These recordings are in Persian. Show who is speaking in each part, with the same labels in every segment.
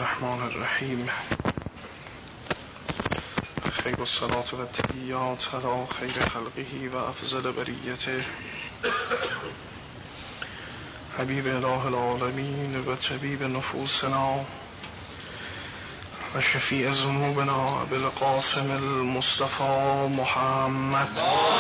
Speaker 1: الرحمن الرحیم. خیر الصلاة و التحیات علی خیر خلقه و افضل بریته حبیب اله العالمین و طبیب نفوسنا و شفیع ذنوبنا ابوالقاسم المصطفى محمد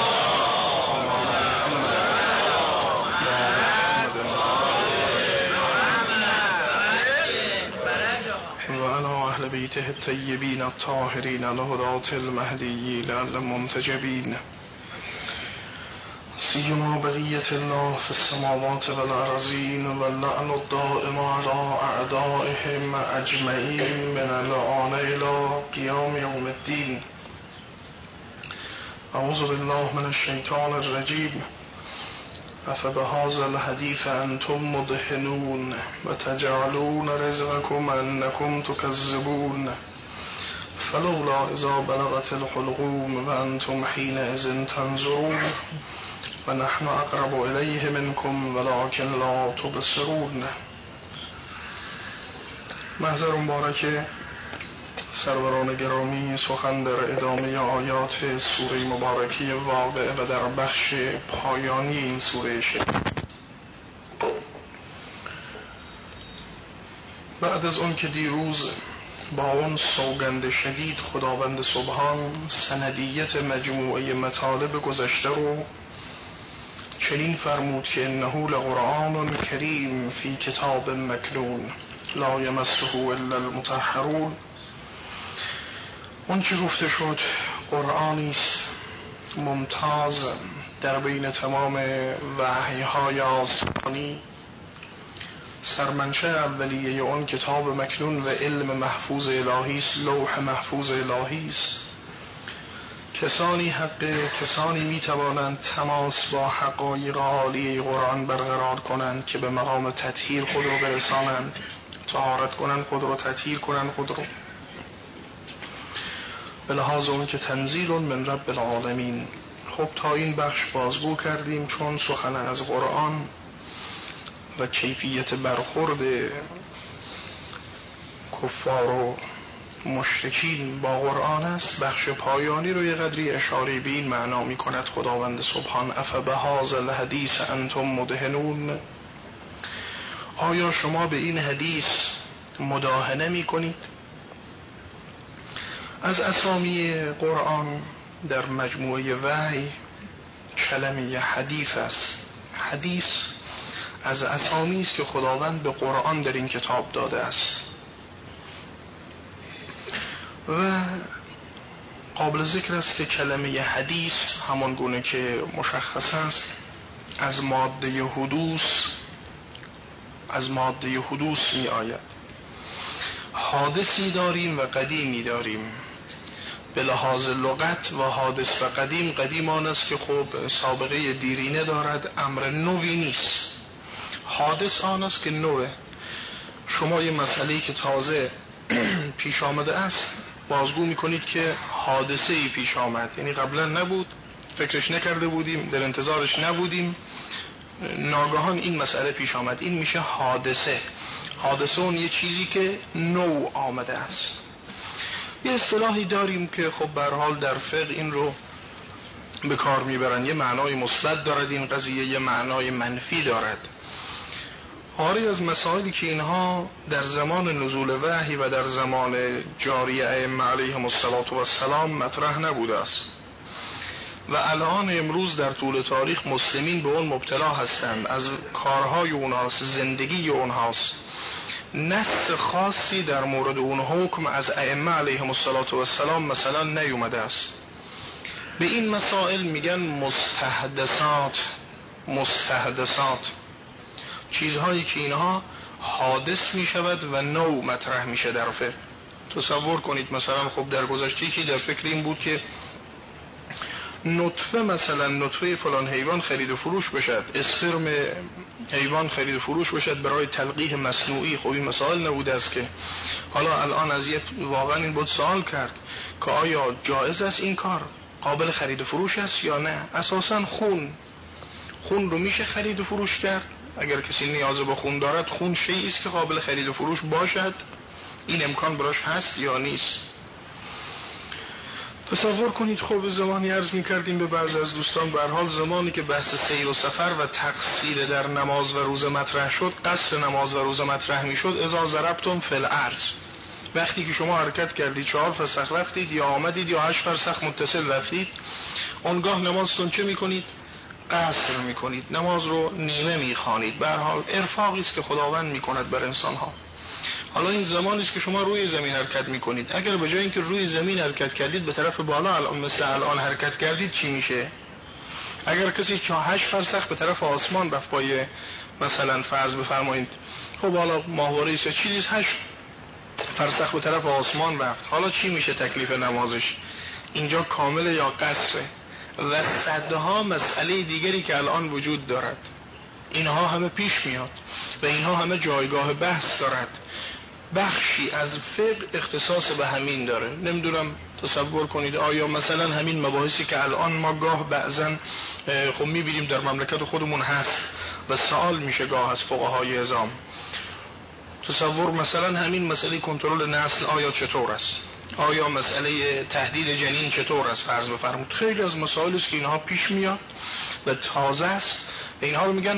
Speaker 1: أهل بيته الطيبين الطاهرين الهداة المهديين المنتجبين سيما بقية الله في السماوات والأرضين واللعن الدائم على أعدائهم أجمعين من الآن إلى قيام يوم الدين. أعوذ بالله من الشيطان الرجيم. أفبهذا الحديث أنتم مدهنون وتجعلون رزقكم أنكم تكذبون فلولا إذا بلغت الحلقوم وأنتم حينئذ تنظرون ونحن أقرب إليه منكم ولكن لا تبصرون. محضر مبارک سروران گرامی، سخن در ادامه آیات سوره مبارکی واقعه و در بخش پایانی این سوره شد. بعد از اون که دیروز با اون سوگند شدید خداوند سبحان سندیت مجموعه مطالب گذشته رو چنین فرمود که انه لقرآن کریم فی کتاب مکنون لا یمسه الا المطهرون. اون چی گفته شد قرآنی است ممتاز در بین تمام وحی‌های آسمانی، سرمنشأ اولیه اون کتاب مکنون و علم محفوظ الهی است، لوح محفوظ الهی است. کسانی میتوانند تماس با حقایق عالی قرآن برقرار کنند که به مقام تطهیر خود رو برسانند، طهارت کنند خود رو، تطهیر کنند خود رو، به لحاظ اون که تنزیل من رب العالمین. خب تا این بخش بازگو کردیم چون سخن از قرآن و کیفیت برخورد کفار و مشرکین با قرآن است. بخش پایانی رو یه قدری اشاره به این معنا می کند خداوند سبحان افبهذا الحدیث انتم مدهنون. آیا شما به این حدیث مداهنه می کنید؟ از اسامی قرآن در مجموعه وحی کلمه حدیث است. حدیث از اسامی است که خداوند به قرآن در این کتاب داده است و قابل ذکر است که کلمه حدیث همان گونه که مشخص است از ماده حدوث می آید. حادثی داریم و قدیمی داریم. به لحاظ لغت و حادث و قدیم آن است که خب سابقه دیرینه دارد، امر نوی نیست. حادث آن است که نوه. شما یه مسئله‌ای که تازه پیش آمده است بازگو میکنید که حادثه‌ای پیش آمد، یعنی قبلا نبود، فکرش نکرده بودیم، در انتظارش نبودیم، ناگهان این مسئله پیش آمد. این میشه حادثه. حادثه اون یه چیزی که نو آمده است. یه اصطلاحی داریم که خب به هر حال در فقه این رو به کار میبرن. یه معنای مثبت دارد این قضیه، یه معنای منفی دارد. آری از مسائلی که اینها در زمان نزول وحی و در زمان جاری ائمه علیهم السلام مطرح نبوده است و الان امروز در طول تاریخ مسلمین به اون مبتلا هستند. از کارهای اونهاست، زندگی اونهاست. نص خاصی در مورد اون حکم از ائمه علیهم السلام مثلا نیومده است. به این مسائل میگن مستحدثات، چیزهایی که اینها حادث میشود و نو مطرح میشه در فقه. تصور کنید مثلا خب در گذشته که در فکر این بود که نطفه فلان حیوان خرید و فروش بشد، اسپرم حیوان خرید و فروش بشد برای تلقیح مصنوعی. خب این مسائل نبوده است که حالا الان از واقعا این بود سوال کرد که آیا جایز است این کار، قابل خرید و فروش است یا نه. اساساً خون رو میشه خرید و فروش کرد. اگر کسی نیاز به خون دارد، خون شیئی است که قابل خرید و فروش باشد این امکان براش هست یا نیست؟ تصور کنید خب زمانی عرض می‌کردیم به بعضی از دوستان، به هر حال زمانی که بحث سیر و سفر و تقصیر در نماز و روزه مطرح شد، قصد نماز و روزه مطرح می‌شد. اذا ضربتم فی الارض، وقتی که شما حرکت کردید 4 فرسخ رفتید یا آمدید یا 8 فرسخ متصل رفتید، اونگاه نمازتون چه می‌کنید؟ قصر می‌کنید، نماز رو نیمه می‌خوانید. به هر حال ارفاقی است که خداوند می‌کند بر انسان‌ها. حالا این زمانی است که شما روی زمین حرکت میکنید. اگر به جای اینکه روی زمین حرکت کردید به طرف بالا الان مثل الان حرکت کردید چی میشه؟ اگر کسی 8 فرسخ به طرف آسمان رفت با مثلا فرض بفرمایید خب حالا ماهواره است چیزی 8 فرسخ به طرف آسمان رفت، حالا چی میشه تکلیف نمازش؟ اینجا کامل یا قصره؟ و صدها مسئله دیگری که الان وجود دارد، اینها همه پیش میاد و اینها همه جایگاه بحث دارد. بخشی از فقه اختصاص به همین داره. نمیدونم تصور کنید آیا مثلا همین مباحثی که الان ما گاه بعضا خب میبینیم در مملکت خودمون هست و سوال میشه گاه از فقهای اعظام، تصور مثلا همین مسئله کنترل نسل آیا چطور است؟ آیا مسئله تهدید جنین چطور است؟ فرض بفرمایید خیلی از مسائلی است که اینها پیش میاد و تازه است. اینها رو میگن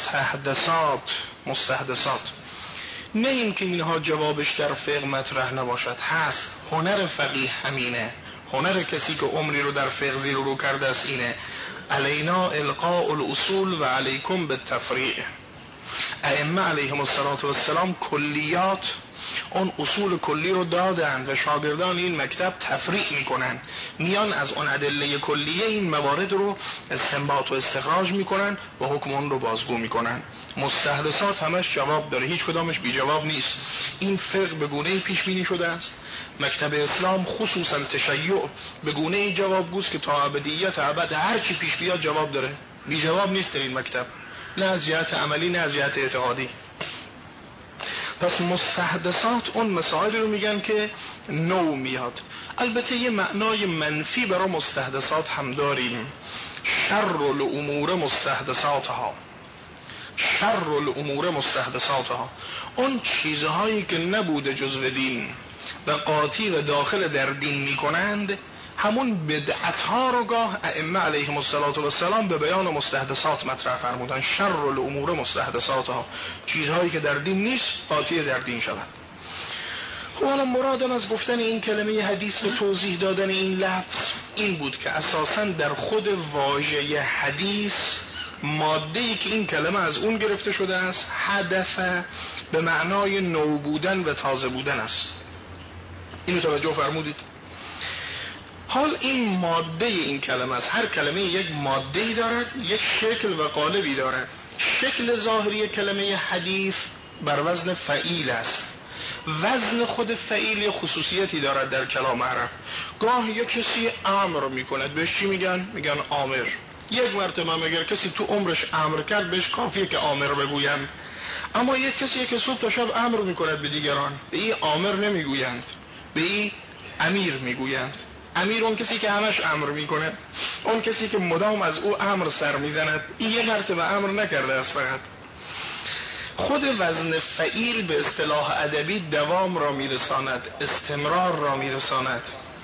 Speaker 1: مستحدثات. نه این که اینها جوابش در فقه مطرح نباشد، هست. هنر فقیه همینه، هنر کسی که عمری رو در فقه زیر و رو کرده است اینه. علینا القاء الاصول و علیکم بالتفریع. ائمه علیهم السلام کلیات، اون اصول کلی رو دادن و شاگردان این مکتب تفریع میکنن، میان از اون ادله کلیه این موارد رو استنباط و استخراج میکنن و حکم اون رو بازگو میکنن. مستحدثات همش جواب داره، هیچ کدامش بی جواب نیست. این فقه به گونه‌ای پیش بینی شده است، مکتب اسلام خصوصا تشیع به گونه‌ای جوابگوست که تا ابدیت ابد هر چی پیش بیاد جواب داره، بی جواب نیست در این مکتب، نه از جهت عملی نه از جهت اعتقادی. پس مستحدثات اون مسائل رو میگن که نو میاد. البته یه معنای منفی برای مستحدثات هم داریم، شر الامور مستحدثاتها، اون چیزهایی که نبوده جزو دین و قاطی و داخل در دین میکنند، همون بدعتها رو گاه ائمه علیهم السلام به بیان مستحدثات مطرح فرمودن. شر الامور مستحدثاتها، چیزهایی که در دین نیست قاطی در دین شود. خب حالا مرادم از گفتن این کلمه حدیث و توضیح دادن این لفظ این بود که اساساً در خود واژه حدیث ماده‌ای که این کلمه از اون گرفته شده است، حدث به معنای نو بودن و تازه بودن است. اینو توجه فرمودید؟ حال این ماده این کلمه است. هر کلمه یک ماده‌ای دارد، یک شکل و قالبی دارد. شکل ظاهری کلمه حدیث بر وزن فعیل است. وزن خود فعیل خصوصیتی دارد در کلام عرب. گاه یک کسی امر میکند بهش چی میگن؟ میگن آمر. یک مرتبه اگر کسی تو عمرش امر کرد بهش کافیه که آمر بگویند. اما یک کسی که صبح تا شب امر میکند به دیگران، به این آمر نمیگویند، به این امیر میگویند. امیر اون کسی که همش امر میکنه، اون کسی که مدام از او امر سر میزند. این یه مرتبه امر نکرده است، فقط خود وزن فعیل به اصطلاح ادبی دوام را میرساند، استمرار را میرساند.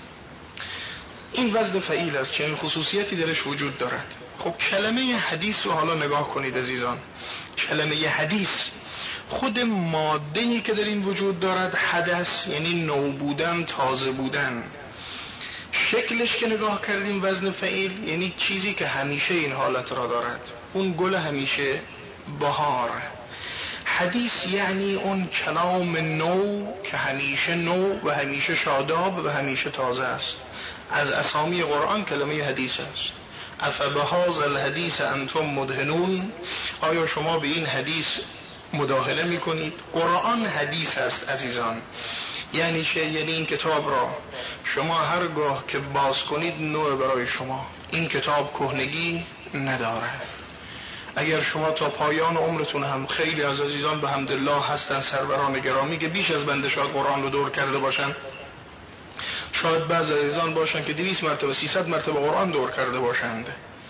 Speaker 1: این وزن فعیل است که این خصوصیتی درش وجود دارد. خب کلمه حدیث رو حالا نگاه کنید عزیزان. کلمه حدیث خود ماده‌ای که در این وجود دارد حدث، یعنی نو بودن، تازه بودن. شکلش که نگاه کردیم وزن فعیل یعنی چیزی که همیشه این حالت را دارد، اون گل همیشه بهار. حدیث یعنی اون کلام نو که همیشه نو و همیشه شاداب و همیشه تازه است. از اسامی قرآن کلمه حدیث است. افبهذا الحدیث انتم مدهنون، آیا شما به این حدیث مداهنه میکنید؟ قرآن حدیث است عزیزان. یعنی چه؟ یعنی این کتاب را شما هرگاه که باز کنید نوع برای شما. این کتاب کهنگی نداره. اگر شما تا پایان عمرتون هم، خیلی از عزیزان به حمدالله هستن سروران گرامی که بیش از بنده شاید قرآن رو دور کرده باشن، شاید بعض عزیزان باشن که 200 مرتبه 300 مرتبه قرآن دور کرده باشند،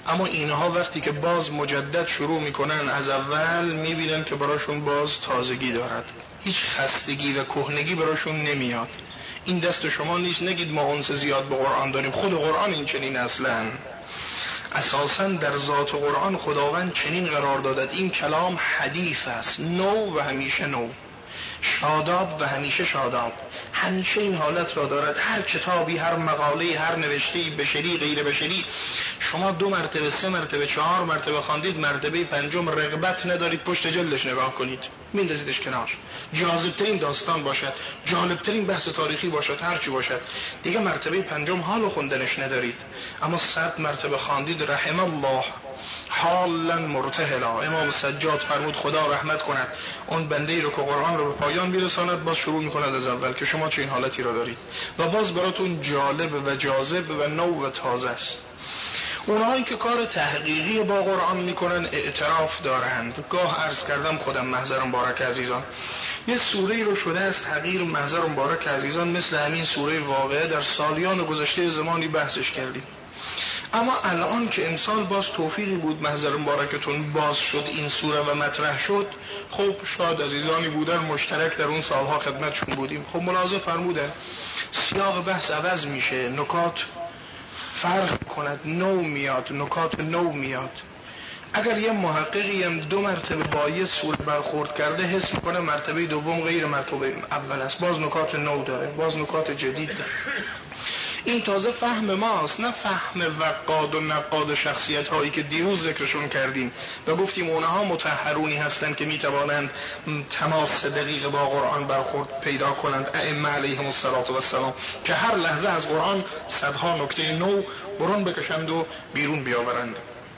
Speaker 1: اما اینها وقتی که باز مجدد شروع میکنن از اول میبینن که براشون باز تازگی دارد، هیچ خستگی و کهنگی براشون نمیاد. این دست شما نیست، نگید ما انس زیاد به قرآن داریم، خود قرآن این چنین اصلا اساساً در ذات قرآن خداوند چنین قرار دادد این کلام حدیث است، نو و همیشه نو، شاداب و همیشه شاداب، همیشه این حالت را دارد. هر کتابی، هر مقاله، هر نوشته‌ای بشری غیر بشری شما 2 مرتبه 3 مرتبه 4 مرتبه خواندید، مرتبه 5م رغبت ندارید پشت جلدش نگاه کنید، میندازیدش کنار. جالبترین داستان باشد، جالبترین بحث تاریخی باشد، هر چی باشد، دیگه مرتبه 5م حال خوندنش ندارید. اما 100 مرتبه خواندید رحم الله حالا مرتهلا. امام سجاد فرمود خدا رحمت کند اون بنده‌ای رو که قرآن رو به پایان میرساند، باز شروع میکند از اول که شما چه این حالتی رو دارید و باز براتون جالب و جاذب و نو و تازه است. اونهایی که کار تحقیقی با قرآن میکنن اعتراف دارند. گاه عرض کردم خودم، محضر مبارک عزیزان، یه سوره رو شده است تغییر، محضر مبارک عزیزان، مثل همین سوره واقعه در سالیان گذشته زمانی بحثش کردیم. اما الان که امسال باز توفیقی بود محضر مبارکتون باز شد این سوره و مطرح شد، خب شاید عزیزانی بودن مشترک در اون سالها خدمتشون بودیم، خب ملاحظه فرمودن سیاق بحث عوض میشه، نکات فرق کند، نو میاد، نکات نو میاد. اگر یه محققی هم 2 مرتبه با یه سوره برخورد کرده حس میکنه مرتبه دوم غیر مرتبه اول است، باز نکات نو داره، باز نکات جدید داره. این تازه فهم ماست، نه فهم وقاد و نقاد شخصیت هایی که دیروز ذکرشون کردیم و گفتیم اونها مطهرونی هستند که میتوانند تماس دقیق با قرآن برخورد پیدا کنند، ائمه علیهم السلام، که هر لحظه از قرآن صدها نکته نو برون بکشند و بیرون بیاورند.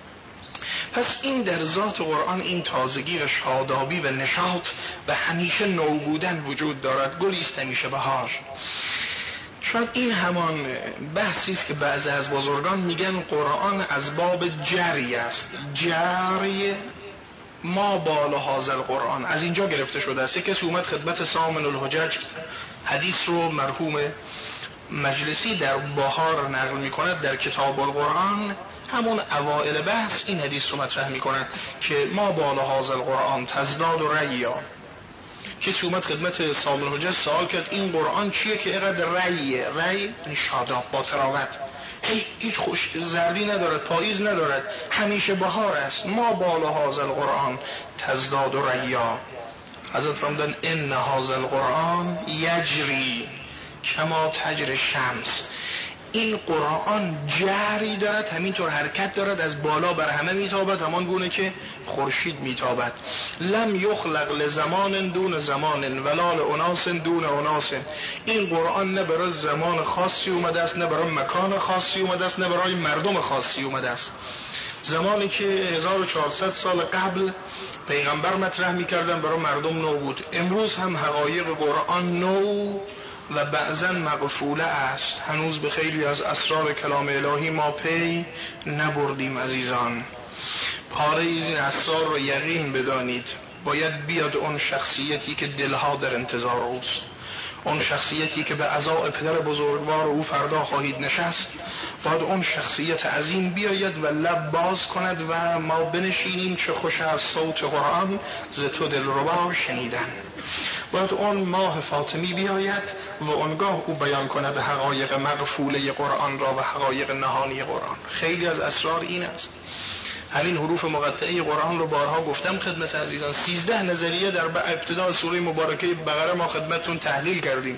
Speaker 1: پس این در ذات قرآن این تازگی و شادابی و نشاط و همیشه نو بودن وجود دارد. گلی است همیشه بهار. شاید این همان بحثی است که بعضی از بزرگان میگن قرآن از باب جری است. جری ما بالا هذا القرآن از اینجا گرفته شده است. کسی اومد خدمت سامن الحجج حدیث رو مرحوم مجلسی در بهار نقل میکند در کتاب القرآن، همون اوائل بحث این حدیث رو مطرح میکند که ما بالا هذا القرآن تزداد و ریا. کسی اومد خدمت سامن الحجج سوال کرد این قرآن چیه که اینقدر ریه؟ ری یعنی شاداب، با تراوت، هیچ خوش زردی ندارد، پاییز ندارد، همیشه بهار است. ما بالا هذا القرآن تزداد و ریا. حضرت فرمودن ان هذا القرآن یجری کما تجری شمس. این قرآن جری دارد، همینطور حرکت دارد، از بالا بر همه میتابد، همان گونه که خورشید میتابد. لم یخلق لزمان دون زمان ولا لاناس دون اناس. این قرآن نه برای زمان خاصی اومده است، نه برای مکان خاصی اومده است، نه برای مردم خاصی اومده است. زمانی که 1400 سال قبل پیغمبر مطرح میکردن برای مردم نو بود. امروز هم حقایق قرآن نو و بعضا مغفوله است. هنوز به خیلی از اسرار کلام الهی ما پی نبردیم عزیزان. پاره از این اسرار رو یقین بدانید. باید بیاد اون شخصیتی که دلها در انتظار اوست، اون شخصیتی که به عزای پدر بزرگوار او فردا خواهید نشست، باید اون شخصیت عظیم بیاید و لب باز کند و ما بنشینیم چه خوش از صوت قرآن ز تو دلربا شنیدن. باید اون ماه فاطمی بیاید و اونگاه او بیان کند حقایق مغفوله قرآن را و حقایق نهانی قرآن. خیلی از اسرار این است. همین حروف مقطعه قرآن رو بارها گفتم خدمت عزیزان. 13 نظریه در ابتدا سوره مبارکه بقره ما خدمتتون تحلیل کردیم.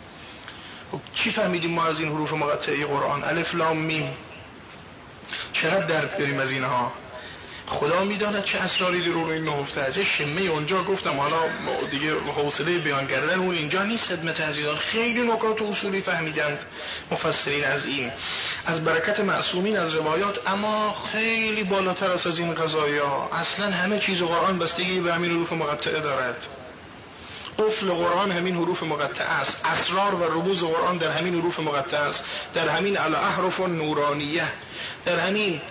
Speaker 1: چی فهمیدیم ما از این حروف مقطعه قرآن؟ الف لام میم. چقدر درد داریم از اینها. خدا میداند چه اسراری در این نهفته است. شمه اونجا گفتم، حالا دیگه حوصله بیان کردن اون اینجا نیست خدمت عزیزان. خیلی نکات اصولی فهمیدند مفسرین از این، از برکت معصومین، از روایات. اما خیلی بالاتر از این قضایا. اصلا همه چیز قرآن بستگی به همین حروف مقطعه دارد. قفل قرآن همین حروف مقطعه است. اسرار و رموز قرآن در همین حروف مقطعه است، در همین الاحرف نورانیه، در همین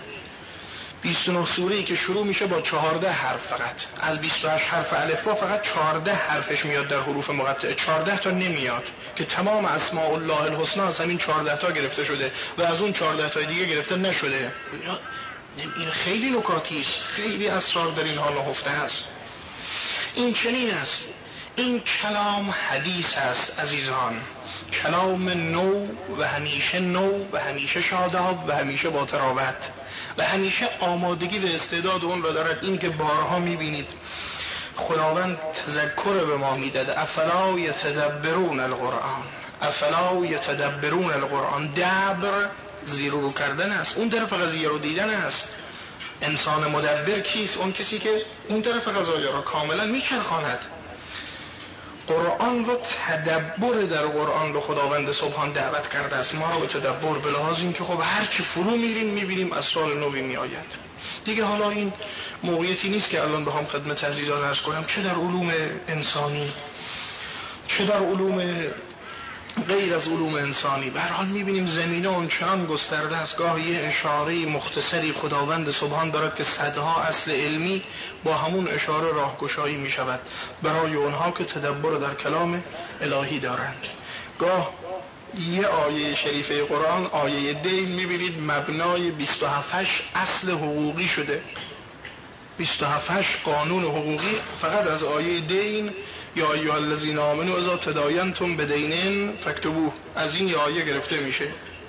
Speaker 1: 29 سوره‌ای که شروع میشه با 14 حرف. فقط از 28 حرف الفبا فقط 14 حرفش میاد در حروف مقطعه، 14 تا نمیاد که تمام اسماء الله الحسنا از همین 14 تا گرفته شده و از اون 14 تا دیگه گرفته نشده. این خیلی نکاتی است، خیلی اسرار در اینها نهفته است. این چنین است، این کلام حدیث است عزیزان، کلام نو و همیشه نو و همیشه شاداب و همیشه با تراوت و همیشه آمادگی و استعداد اون را دارد. این که بارها میبینید خداوند تذکر به ما میداده، افلا یتدبرون القرآن، افلا یتدبرون القرآن. دبر زیر رو کردن است، اون طرف قضیه رو دیدن است. انسان مدبر کیست؟ اون کسی که اون طرف قضایه را کاملا میچرخاند. قرآن رو تدبر در قرآن رو خداوند سبحان دعوت کرده است، ما رو به تدبر، به لحاظ این که خب هر چی فرو میریم میبینیم اسرار نوی میآید. دیگه حالا این موقعیتی نیست که الان بخوام خدمت عزیزان عرض کنم چه در علوم انسانی چه در علوم غیر از علوم انسانی. به هر حال میبینیم زمینه اونچنان گسترده است. گاه یه اشاره مختصری خداوند سبحان دارد که صدها اصل علمی با همون اشاره راهگشایی میشود برای اونها که تدبر در کلام الهی دارند. گاه یه آیه شریفه قرآن، آیه دین، میبینید مبنای 27 اصل حقوقی شده، 27 قانون حقوقی فقط از آیه دین. یا ایها الذین آمنوا اذا تداینتم بدین فاکتبوه، از این آیه گرفته میشه.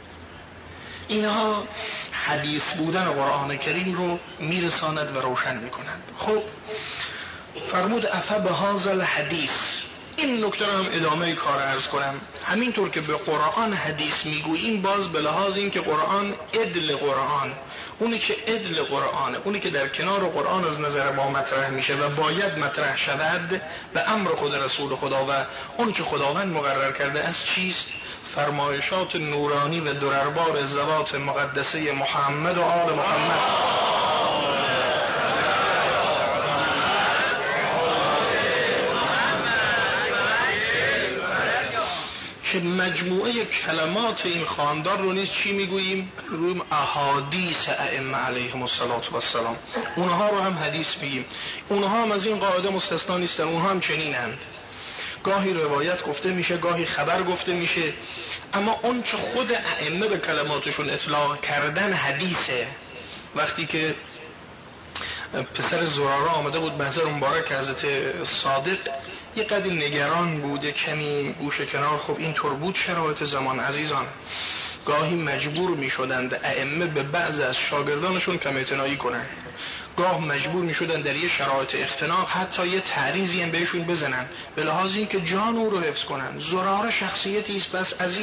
Speaker 1: اینها حدیث بودن قرآن کریم رو میرساند و روشن میکنند. خب فرمود افا بهذا الحدیث، این نکته رو هم ادامه کار عرض کنم. همینطور که به قرآن حدیث میگوییم، باز به لحاظ این که قرآن عدل قرآن، اونی که عدل قرآنه، اونی که در کنار قرآن از نظر ما مطرح میشه و باید مطرح شود به امر خود رسول خدا و اون که خداوند مقرر کرده از چیست؟ فرمایشات نورانی و درربار ذوات مقدسه محمد و آل محمد که مجموعه کلمات این خاندان رو نیست چی میگوییم؟ میگوییم احادیث ائمه علیهم السلام. اونها رو هم حدیث میگیم. اونها هم از این قاعده مستثنا نیستن، اونها هم چنینند. گاهی روایت گفته میشه، گاهی خبر گفته میشه، اما اون چه خود ائمه به کلماتشون اطلاق کردن حدیثه. وقتی که پسر زراره آمده بود محضر مبارک حضرت صادق، یه قدر نگران بوده، کمی گوشه کنار. خب این طور بود شرایط زمان عزیزان، گاهی مجبور می شدند ائمه به بعض از شاگردانشون کم اعتنایی کنن، گاه مجبور می شدند در یه شرایط اختناق حتی یه تعریضی هم بهشون بزنن به لحاظ این که جان او رو حفظ کنن. زراره شخصیتی است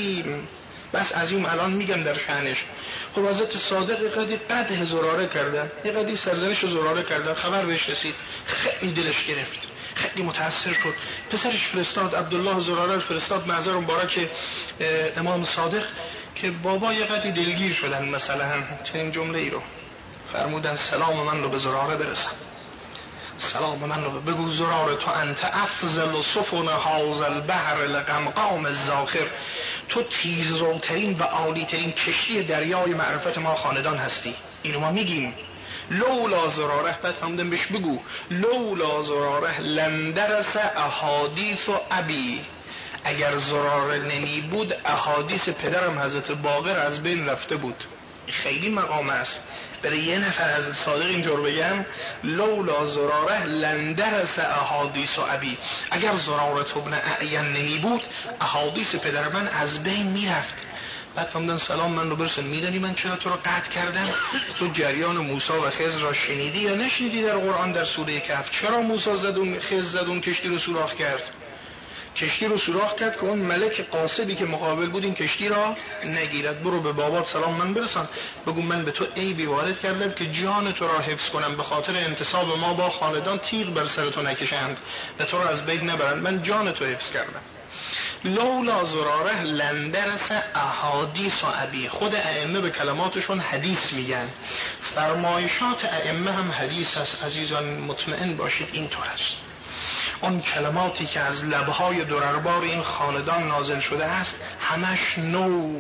Speaker 1: بس عظیم الان میگم در شأنش. خب حضرت صادق قدح زراره کردن، یه قدی سرزنش زراره کردن، خبر بهش رسید، خیلی دلش گرفت، خیلی متاثر شد. پسرش فرستاد، عبدالله زراره فرستاد محضر مبارک امام صادق که بابا یه قدی دلگیر شدن، مثلا چنین جمله ای رو فرمودن سلام من رو به زراره برسن، سلام من رو بگو زراره تو انت افضل سفن هذا البحر لقمقام الزاخر، تو تیزروترین و عالیترین کشتی دریای معرفت ما خاندان هستی. اینو ما میگیم. لولا زراره، بعد فهمدن بهش بگو لولا زراره لندرس احادیث و ابی، اگر زراره نمی بود احادیث پدرم حضرت باقر از بین رفته بود. خیلی مقام است برای یه نفر حضرت صادق اینطور بگم لولا زراره لندرس احادیث و ابی، اگر زراره ابن اعین نمی بود احادیث پدر من از بین میرفت. بعد فهمدن سلام من رو برسن، میدانی من چرا تو رو قطع کردم؟ تو جریان موسی و خضر را شنیدی یا نشنیدی در قرآن در سوره کهف؟ چرا موسی زدون خضر زدون کشتی رو سوراخ کرد؟ کشتی رو سوراخ کرد که اون ملک قاصدی که مقابل بود این کشتی را نگیرد. برو به بابات سلام من برسان، بگو من به تو عیبی وارد کردم که جان تو را حفظ کنم، به خاطر انتصاب ما با خاندان تیغ بر سر تو نکشند و تو را از بین نبرند، من جان تو حفظ کردم. لولا زراره لندرس احادیث و ابی، خود ائمه به کلماتشون حدیث میگن، فرمایشات ائمه هم حدیث است. عزیزان مطمئن باشید اینطور است. اون کلماتی که از لبهای درربار این خاندان نازل شده است همش نو،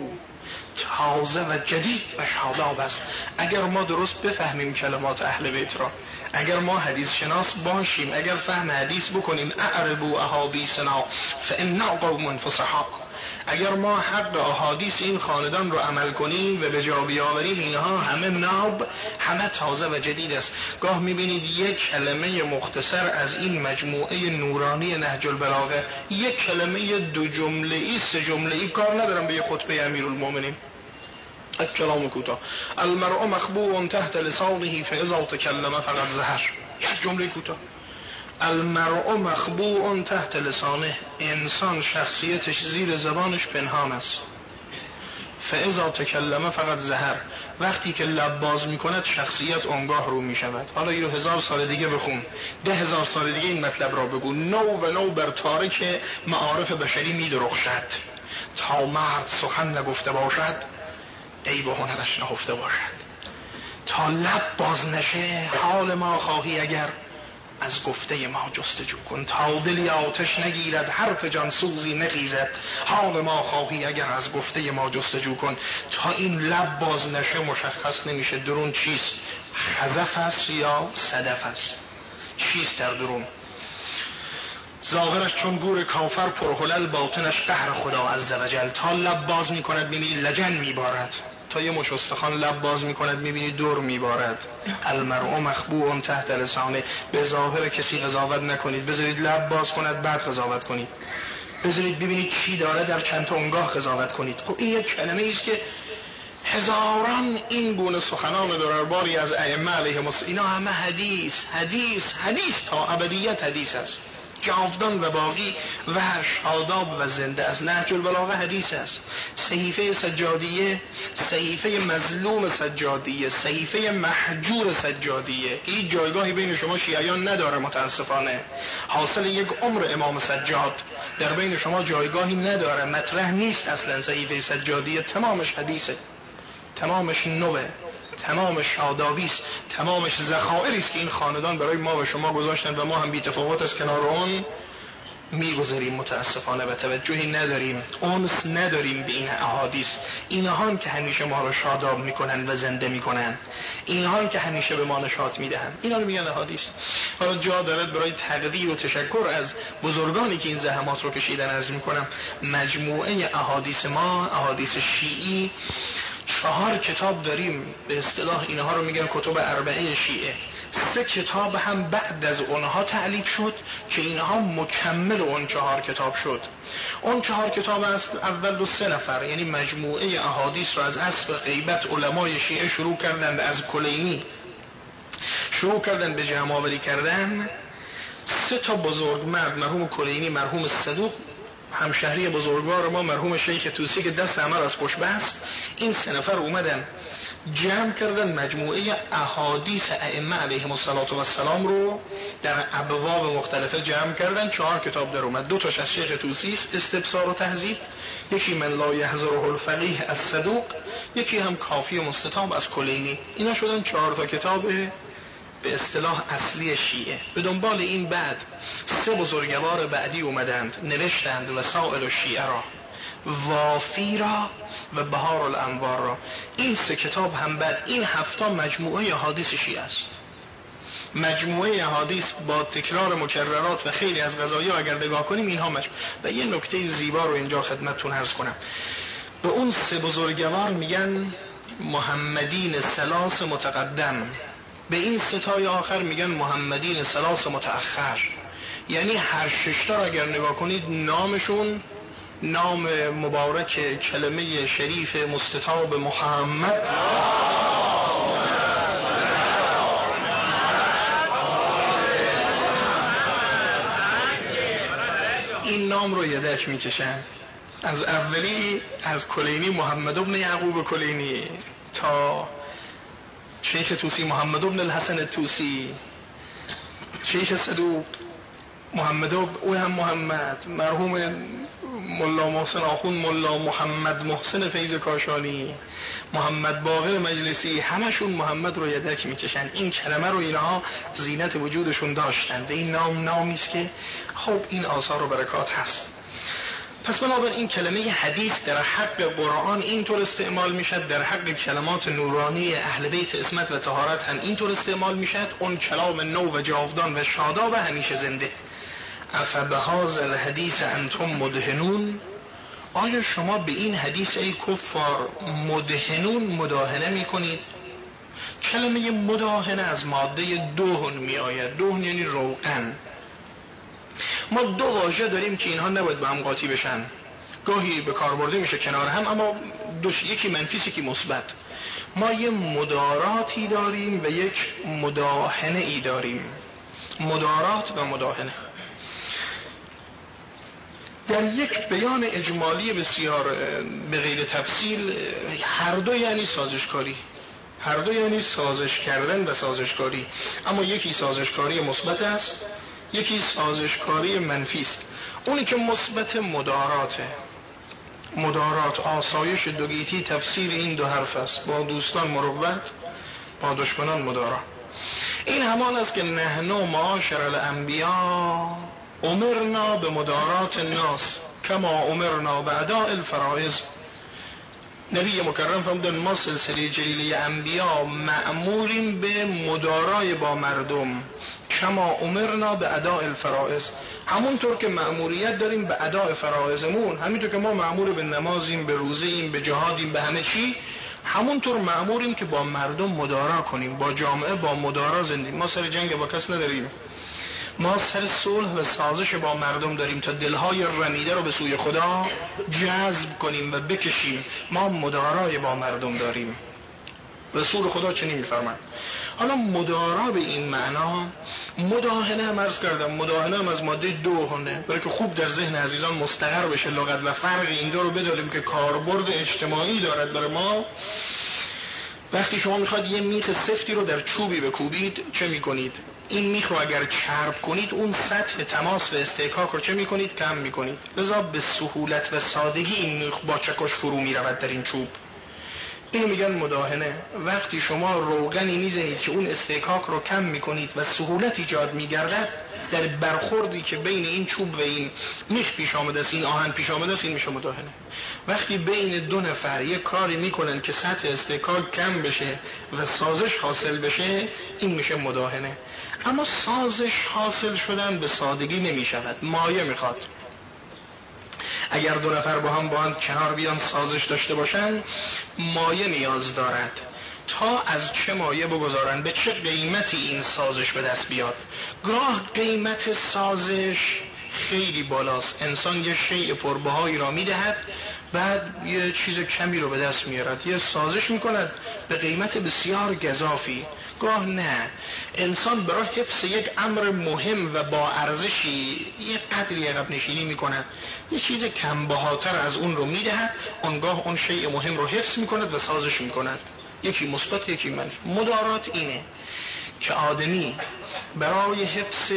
Speaker 1: تازه و جدید و شاداب است. اگر ما درست بفهمیم کلمات اهل بیت را، اگر ما حدیث شناس باشیم، اگر فهم حدیث بکنیم، اعربوا احادیثنا فإنا قوم فصحا، اگر ما حق احادیث این خاندان رو عمل کنیم و به جا بیاوریم، اینها همه ناب، همه تازه و جدید است. گاه میبینید یک کلمه مختصر از این مجموعه نورانی نهج البلاغه، یک کلمه 2 جمله‌ای 3 جمله‌ای، کار ندارم به خطبه امیرالمومنین، کلام کوتاه، المرء مخبوء تحت لسانه فاذا تکلم فقد ظهر، یک جمله کوتاه. المرء مخبوء تحت لسانه، انسان شخصیتش زیر زبانش پنهان است. فاذا تکلم فقد ظهر، وقتی که لب باز میکند شخصیت آنگاه رو میشود. حالا اینو 1000 سال دیگه بخون، 10,000 سال دیگه این مطلب را بگو، نو و نو بر تارک معارف بشری میدرخشد. تا مرد سخن نگفته باشد، عیب و هنرش نهفته باشد. تا لب باز نشه، حال ما خواهی اگر از گفته ما جستجو کن. تا دلی آتش نگیرد، حرف جانسوزی نخیزد، حال ما خواهی اگر از گفته ما جستجو کن. تا این لب باز نشه مشخص نمیشه درون چیست، خزف است یا صدف است، چیست در درون. ظاهرش چون گور کافر پرهلل، باطنش قهر خدا عزوجل. تا لب باز میکند میبینی لجن میبارد، تا یه مش استخوان لب باز میکند میبینی دور میبارد. المرء مخبوء تحت لسانه، به ظاهر کسی قضاوت نکنید، بذارید لب باز کند بعد قضاوت کنید، بذارید ببینید چی داره در چند تا اونگاه قضاوت کنید. خب این یک کلمه ایست که هزاران این گونه سخنان درباری از ائمه علیهم السلام، اینا همه حدیث حدیث حدیث، تا ابدیت حدیث است، جاودان و باقی و شاداب و زنده است. نهج البلاغه حدیث است. صحیفه سجادیه، صحیفه مظلوم سجادیه، صحیفه محجور سجادیه، هیچ جایگاهی بین شما شیعیان نداره متاسفانه. حاصل یک عمر امام سجاد در بین شما جایگاهی نداره، مطرح نیست اصلا. صحیفه سجادیه تمامش حدیثه، تمامش نوه، تمامش شادابی است، تمامش ذخائری است که این خاندان برای ما و شما گذاشتن و ما هم بی تفاوت از کنار اون میگذاریم. متاسفانه و توجهی نداریم، انس نداریم به این احادیث. اینها هم که همیشه ما رو شاداب میکنن و زنده میکنن، اینها هم که همیشه به ما نشاط میدهن، اینا رو میگن احادیث. حالا جا دارد برای تقدیر و تشکر از بزرگانی که این زحمات رو کشیدن عرض میکنم. مجموعه احادیث ما، احادیث شیعی، 4 کتاب داریم، به اصطلاح اینها رو میگن کتب اربعه شیعه. 3 کتاب هم بعد از اونها تعلیف شد که اینها مکمل اون 4 کتاب شد. اون 4 کتاب است اول 2 نفر، یعنی مجموعه احادیث رو از عصر غیبت علمای شیعه شروع کردن، از کلینی شروع کردن به جمع آوری کردن. 3 تا بزرگمرد، مرحوم کلینی، مرحوم صدوق، همشهری بزرگوار ما مرحوم شیخ طوسی که دست عمل از خوش بست، این 3 نفر اومدن جمع کردن مجموعه احادیث ائمه علیهم السلام رو در ابواب مختلفه جمع کردن. 4 کتاب در اومد. 2 تاش از شیخ طوسی است، استبصار و تهذیب، یکی من لا یحضره الفقیه از صدوق، یکی هم کافی و مستطاب از کلینی. اینا شدن 4 تا کتاب به اصطلاح اصلی شیعه. به دنبال این بعد 3 بزرگوار بعدی اومدند نوشتند وسائل الشیعه را، وافی را و بهار الانوار را. این 3 کتاب هم بعد، این 7 مجموعه احادیث شیعه است. مجموعه احادیث با تکرار مکررات و خیلی از قضایا اگر نگاه کنیم اینها و یه نکته زیبا رو اینجا خدمتتون عرض کنم. به اون 3 بزرگوار میگن محمدین ثلاث متقدم، به این 3 تای آخر میگن محمدین ثلاث متأخر. یعنی هر 6 تا اگر نگاه کنید نامشون نام مبارک کلمه شریف مستطاب محمد این نام رو یدک میکشن. از اولی از کلینی محمد ابن یعقوب کلینی تا شیخ طوسی محمد ابن الحسن طوسی، شیخ صدوق محمد او هم محمد، مرحوم ملا محسن آخون ملا محمد محسن فیض کاشانی، محمد باقر مجلسی، همشون محمد رو یدک میکشن. این کلمه رو اینها زینت وجودشون داشتن. این نام نامی است که خب این آثار و برکات هست. پس بنابراین این کلمه حدیث در حق قرآن اینطور استعمال میشد، در حق کلمات نورانی اهل بیت عصمت و طهارت هم اینطور استعمال میشد. اون کلام نو و جاودان و شاداب همیشه زنده. افبهذا الحدیث انتم مدهنون، آیا شما به این حدیث ای کفار مدهنون مداهنه میکنید؟ کلمه مداهنه از ماده دهن می آید. دهن یعنی روغن. ما دو واژه داریم که اینها نباید با هم قاطی بشن، گاهی به کار برده میشه کنار هم، اما یکی منفی یکی مثبت. ما یه مداراتی داریم و یک مداهنه ای داریم. مدارات و مداهنه در یک بیان اجمالی بسیار به غیر تفصیل هر دو یعنی سازشکاری، هر دو یعنی سازش کردن و سازشکاری، اما یکی سازشکاری مثبت است، یکی سازشکاری منفی است. اونی که مثبت مداراته. مدارات آسایش دوگیتی تفسیر این دو حرف است. با دوستان مروت، با دشمنان مدارا. این همان است که نحن معاشر الانبیا امرنا به مدارات الناس کما امرنا به اداء الفرائض. نبی مکرم فرمودن ما سلسله جلیلی انبیا مأموریم به مدارای با مردم کما امرنا به اداء الفرائض، همونطور که مأموریت داریم به اداء فرائضمون، همینطور که ما مأمور به نمازیم، به روزه‌ایم، به جهادیم، به همه چی، همونطور مأموریم که با مردم مدارا کنیم، با جامعه با مدارا زندگی. ما سر جنگ با کس نداریم، ما سر صلح و سازش با مردم داریم تا دلهای رمیده رو به سوی خدا جذب کنیم و بکشیم. ما مدارای با مردم داریم. رسول خدا چنین می‌فرماید. حالا مدارا به این معنا، مداهنه هم عرض کردم، مداهنه هم از ماده دهنه، برای که خوب در ذهن عزیزان مستقر بشه لغت و فرق این دو رو بدونیم که کاربرد اجتماعی دارد برای ما. وقتی شما میخواد یه میخ سفتی رو در چوبی بکوبید چه میکنید؟ این میخ رو اگر چرب کنید اون سطح تماس و استحکاک رو چه میکنید؟ کم میکنید. لذا به سهولت و سادگی این میخ با چکش فرو میرود در این چوب. اینو میگن مداهنه. وقتی شما روغنی میزنید که اون استحکاک رو کم میکنید و سهولت ایجاد میگردد در برخوردی که بین این چوب و این میخ پیش آمده است، این آهن پیش آمده است، این میشه مداهنه. وقتی بین دو نفر یک کاری میکنن که سطح استحکاک کم بشه و سازش حاصل بشه، این میشه مداهنه. اما سازش حاصل شدن به سادگی نمیشود، مایه میخواد. اگر دو نفر با هم کنار بیان سازش داشته باشن، مایه نیاز دارد تا از چه مایه بگذارن، به چه قیمتی این سازش به دست بیاد. گاه قیمت سازش خیلی بالاست، انسان یه شیء پربهایی را میدهد بعد یه چیز کمی رو به دست میارد، یه سازش میکند به قیمت بسیار گزافی. گاه نه، انسان برای حفظ یک امر مهم و با ارزشی یه قدری عقب نشینی میکند، یه چیز کم بهاتر از اون رو میدهد، اونگاه اون شیء مهم رو حفظ میکند و سازش میکند. یکی مثبت یکی منفی. مدارات اینه که آدمی برای حفظ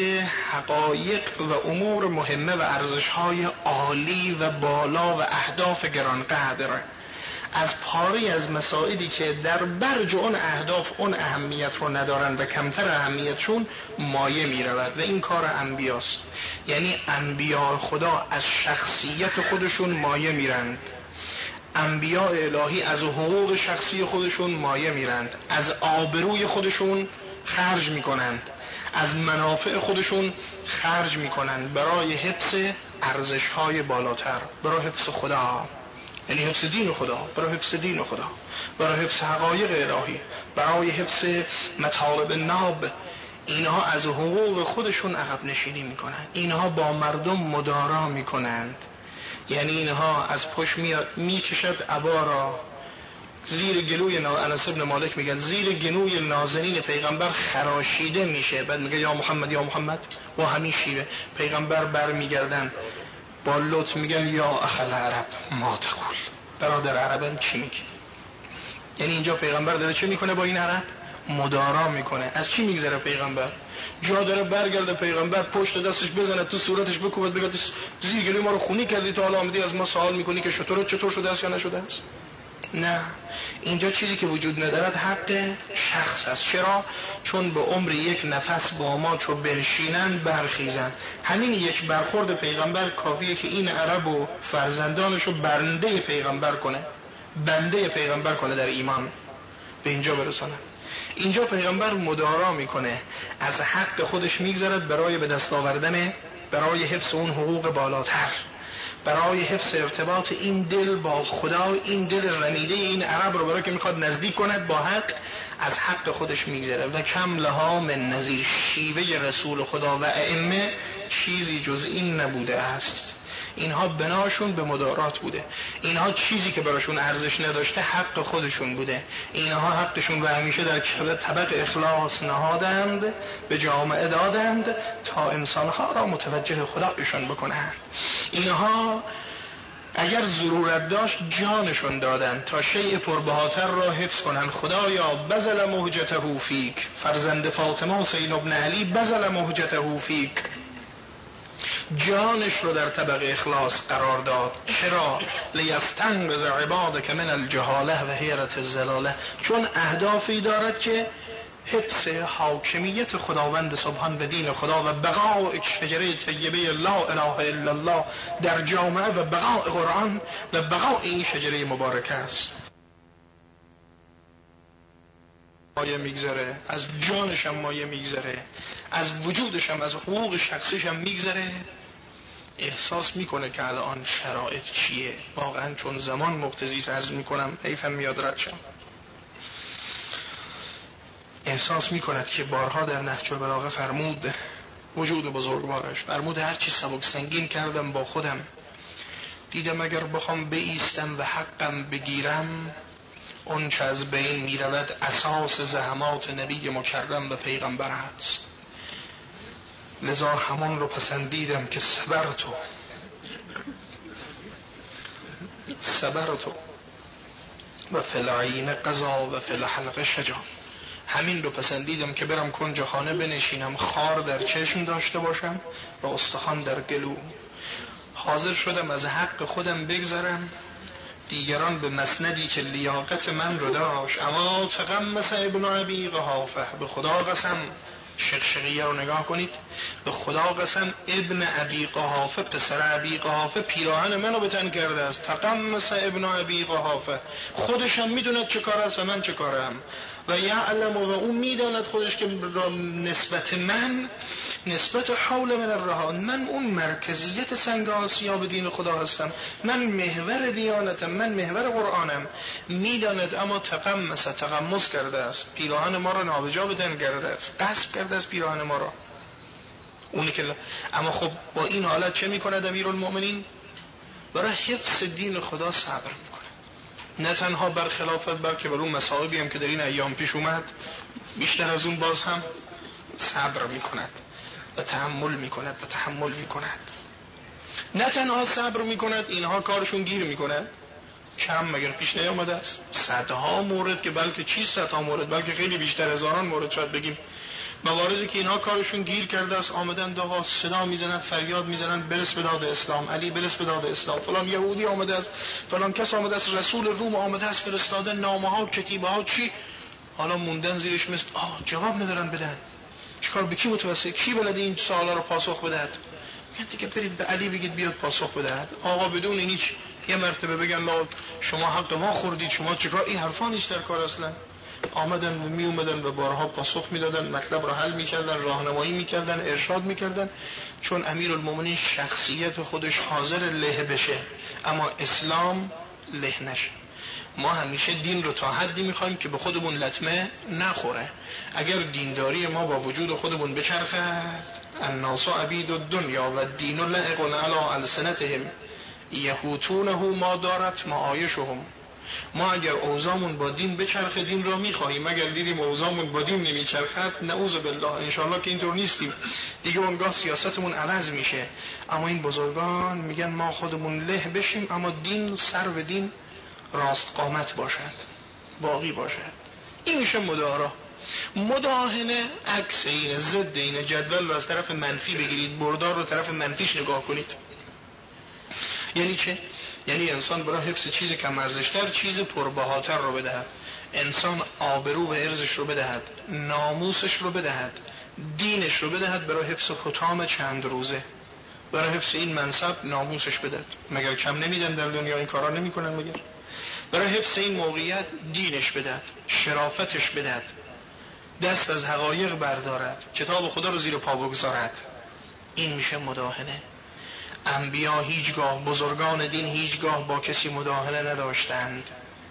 Speaker 1: حقایق و امور مهمه و ارزش‌های عالی و بالا و اهداف گرانقدر از پاره از مسائلی که در برج اون اهداف اون اهمیت رو ندارن و کمتر اهمیتشون مایه می رود و این کار انبیاست. یعنی انبیاء خدا از شخصیت خودشون مایه میرند، انبیاء الهی از حقوق شخصی خودشون مایه میرند، از آبروی خودشون خرج میکنند، از منافع خودشون خرج میکنند برای حفظ ارزش‌های بالاتر، برای حفظ خدا، یعنی حفظ دین خدا، برای حفظ دین خدا، برای حفظ حقایق الهی، برای حفظ مطالب ناب. اینها از حقوق خودشون عقب نشینی میکنند، اینها با مردم مدارا میکنند. یعنی اینها از پشت میکشد عبا را زیر گلوی انس بن مالک میگن زیر گلوی نازنین پیغمبر خراشیده میشه، بعد میگه یا محمد یا محمد. با همین شیوه پیغمبر بر میگردن با لطف میگن یا اخل عرب ما تقول، برادر عربم چی میگی؟ یعنی اینجا پیغمبر داره چه میکنه با این عرب؟ مدارا میکنه. از چی میگذره پیغمبر؟ جا داره برگرده پیغمبر پشت دستش بزنه تو صورتش بکوبد بگه زیر گلوی ما رو خونی کردی، تا حالا آمدی از ما سوال میکنی که چطور شده است یا نشده است؟ نه، اینجا چیزی که وجود ندارد حق شخص است. چرا؟ چون به عمر یک نفس با ما چو بنشینند برخیزند. همین یک برخورد پیغمبر کافیه که این عرب و فرزندانشو بنده پیغمبر کنه در ایمان به اینجا برسانه. اینجا پیغمبر مدارا میکنه، از حق خودش میگذرد برای به دست آوردن، برای حفظ اون حقوق بالاتر، برای حفظ ارتباط این دل با خدا، این دل رمیده این عرب رو برای که میخواد نزدیک کند با حق، از حق خودش میگذره. و کم لها من نظیر، شیوه رسول خدا و ائمه چیزی جز این نبوده است. اینها بناشون به مدارات بوده، اینها چیزی که براشون ارزش نداشته حق خودشون بوده، اینها حقشون رو همیشه در طبق اخلاص نهادند، به جامعه دادند تا انسانها را متوجه خدایشون بکنند. اینها اگر ضرورت داشت جانشون دادند تا شیء پربهاتر را حفظ کنند. خدایا بذل مهجته فیک، فرزند فاطمه حسین ابن علی بذل مهجته فیک، جانش رو در طبق اخلاص قرار داد. چرا؟ لیستنقذ عبادک من الجهاله و حیرت الضلاله، چون اهدافی دارد که حفظ حاکمیت خداوند سبحان و دین خدا و بقاء شجره طیبه لا اله الا الله در جامعه و بقاء قرآن و بقاء این شجره مبارکه است. مایه میگذره، از جانش هم مایه میگذره، از وجودش هم، از حقوق شخصیش هم میگذره. احساس میکنه که الان شرایط چیه واقعا، چون زمان مقتضی عرض میکنم، حیفم میاد رد شم. احساس میکند که بارها در نهج البلاغه فرمود، وجود بزرگوارش فرمود هر چی سبک سنگین کردم با خودم، دیدم اگر بخوام بایستم و حقم بگیرم، اون چه از بین میرود اساس زحمات نبی مکرم و پیغمبر هست. لذا همون رو پسندیدم که صبرتو و فی العین قضا و فی الحلق شجا. همین رو پسندیدم که برم کنج خانه بنشینم، خار در چشم داشته باشم و استخوان در گلو. حاضر شدم از حق خودم بگذرم، دیگران به مسندی که لیاقت من رو داشت. اما تقمص ابن ابی قحافه، به خدا قسم، شقشقیه رو نگاه کنید، به خدا قسم ابن ابی قحافه، پسر ابی قحافه، پیراهن منو به تن کرده است. تقمص ابن ابی قحافه، خودش هم میدوند چه کار است و من چه کارم، و یعلم، و اون میداند خودش که نسبت من، نسبت حول من الرهان، من اون مرکزیت سنگ آسیا به دین خدا هستم، من محور دیانتم، من محور قرآنم، میداند. اما تقمص کرده است، پیراهن ما را نابجا بدن کرده است، غصب کرده است پیراهن ما را. اونی که اما خب با این حالت چه میکند امیرالمؤمنین؟ برای حفظ دین خدا صبر میکنه، نه تنها بر خلافت، بلکه بر اون مصائبی هم که در این ایام پیش اومد بیشتر از اون باز هم صبر میکند و تحمل میکند. نه تنها صبر میکند، اینها کارشون گیر میکند. کم مگر پیش نیامده است؟ صدها مورد، که بلکه صدها مورد، بلکه خیلی بیشتر، هزاران مورد شاید بگیم، مواردی که اینها کارشون گیر کرده است. آمدن آقا صدا میزنن، فریاد میزنن، برس به داد اسلام، علی برس به داد اسلام، فلان یهودی آمده است، فلان کس آمده است، رسول روم آمده است، فرستاده نامه ها، کتیبه ها، چی. حالا موندن زیرش مثل جواب ندارن بدن. چیکار، به کی متوسل، کی بلد این سوالا رو پاسخ بدهد؟ میگن دیگه برید به علی بگید بیاد پاسخ بدهد. آقا بدون هیچ یه مرتبه بگن لا شما حق ما خوردید، شما چیکار، این حرفا نیست در کار اصلا. آمدن و می اومدن و بارها پاسخ میدادن، مطلب رو حل میکردن، راهنمایی میکردن، ارشاد میکردن، چون امیرالمومنین شخصیت خودش حاضر له بشه اما اسلام له نشه. ما همیشه دین رو تا حدی میخوایم که به خودمون لطمه نخوره. اگر دینداری ما با وجود خودمون بچرخد، الناس عبید الدنیا و دین لعق علی السنتهم یهوتونه ما دارت معایشهم. ما اگر اوضاعمون با دین بچرخه دین رو میخواهیم، اگر دیدیم اوضاعمون با دین نمیچرخد، نعوذ بالله، انشاءالله که اینطور نیستیم، دیگه اونگاه سیاستمون عوض میشه. اما این بزرگان میگن ما خودمون له بشیم اما دین، سر و دین راست قامت باشد، باقی باشد. این میشه مدارا. مداهنه عکس اینه، ضد اینه. جدول رو از طرف منفی بگیرید، بردار رو طرف منفیش نگاه کنید. یعنی چه؟ یعنی انسان برای حفظ چیز کم ارزشتر چیز پربهاتر رو بدهد، انسان آبرو و عرضش رو بدهد، ناموسش رو بدهد، دینش رو بدهد برای حفظ حطام چند روزه، برای حفظ این منصب ناموسش بدهد. مگر کم نمیدن در دنیا؟ این کارا نمیکنن مگر؟ برای حفظ این موقعیت دینش بدهد، شرافتش بدهد، دست از حقایق بردارد، کتاب خدا رو زیر پا بگذارد. این میشه مداهنه. انبیا هیچگاه، بزرگان دین هیچگاه با کسی مداهنه نداشتند.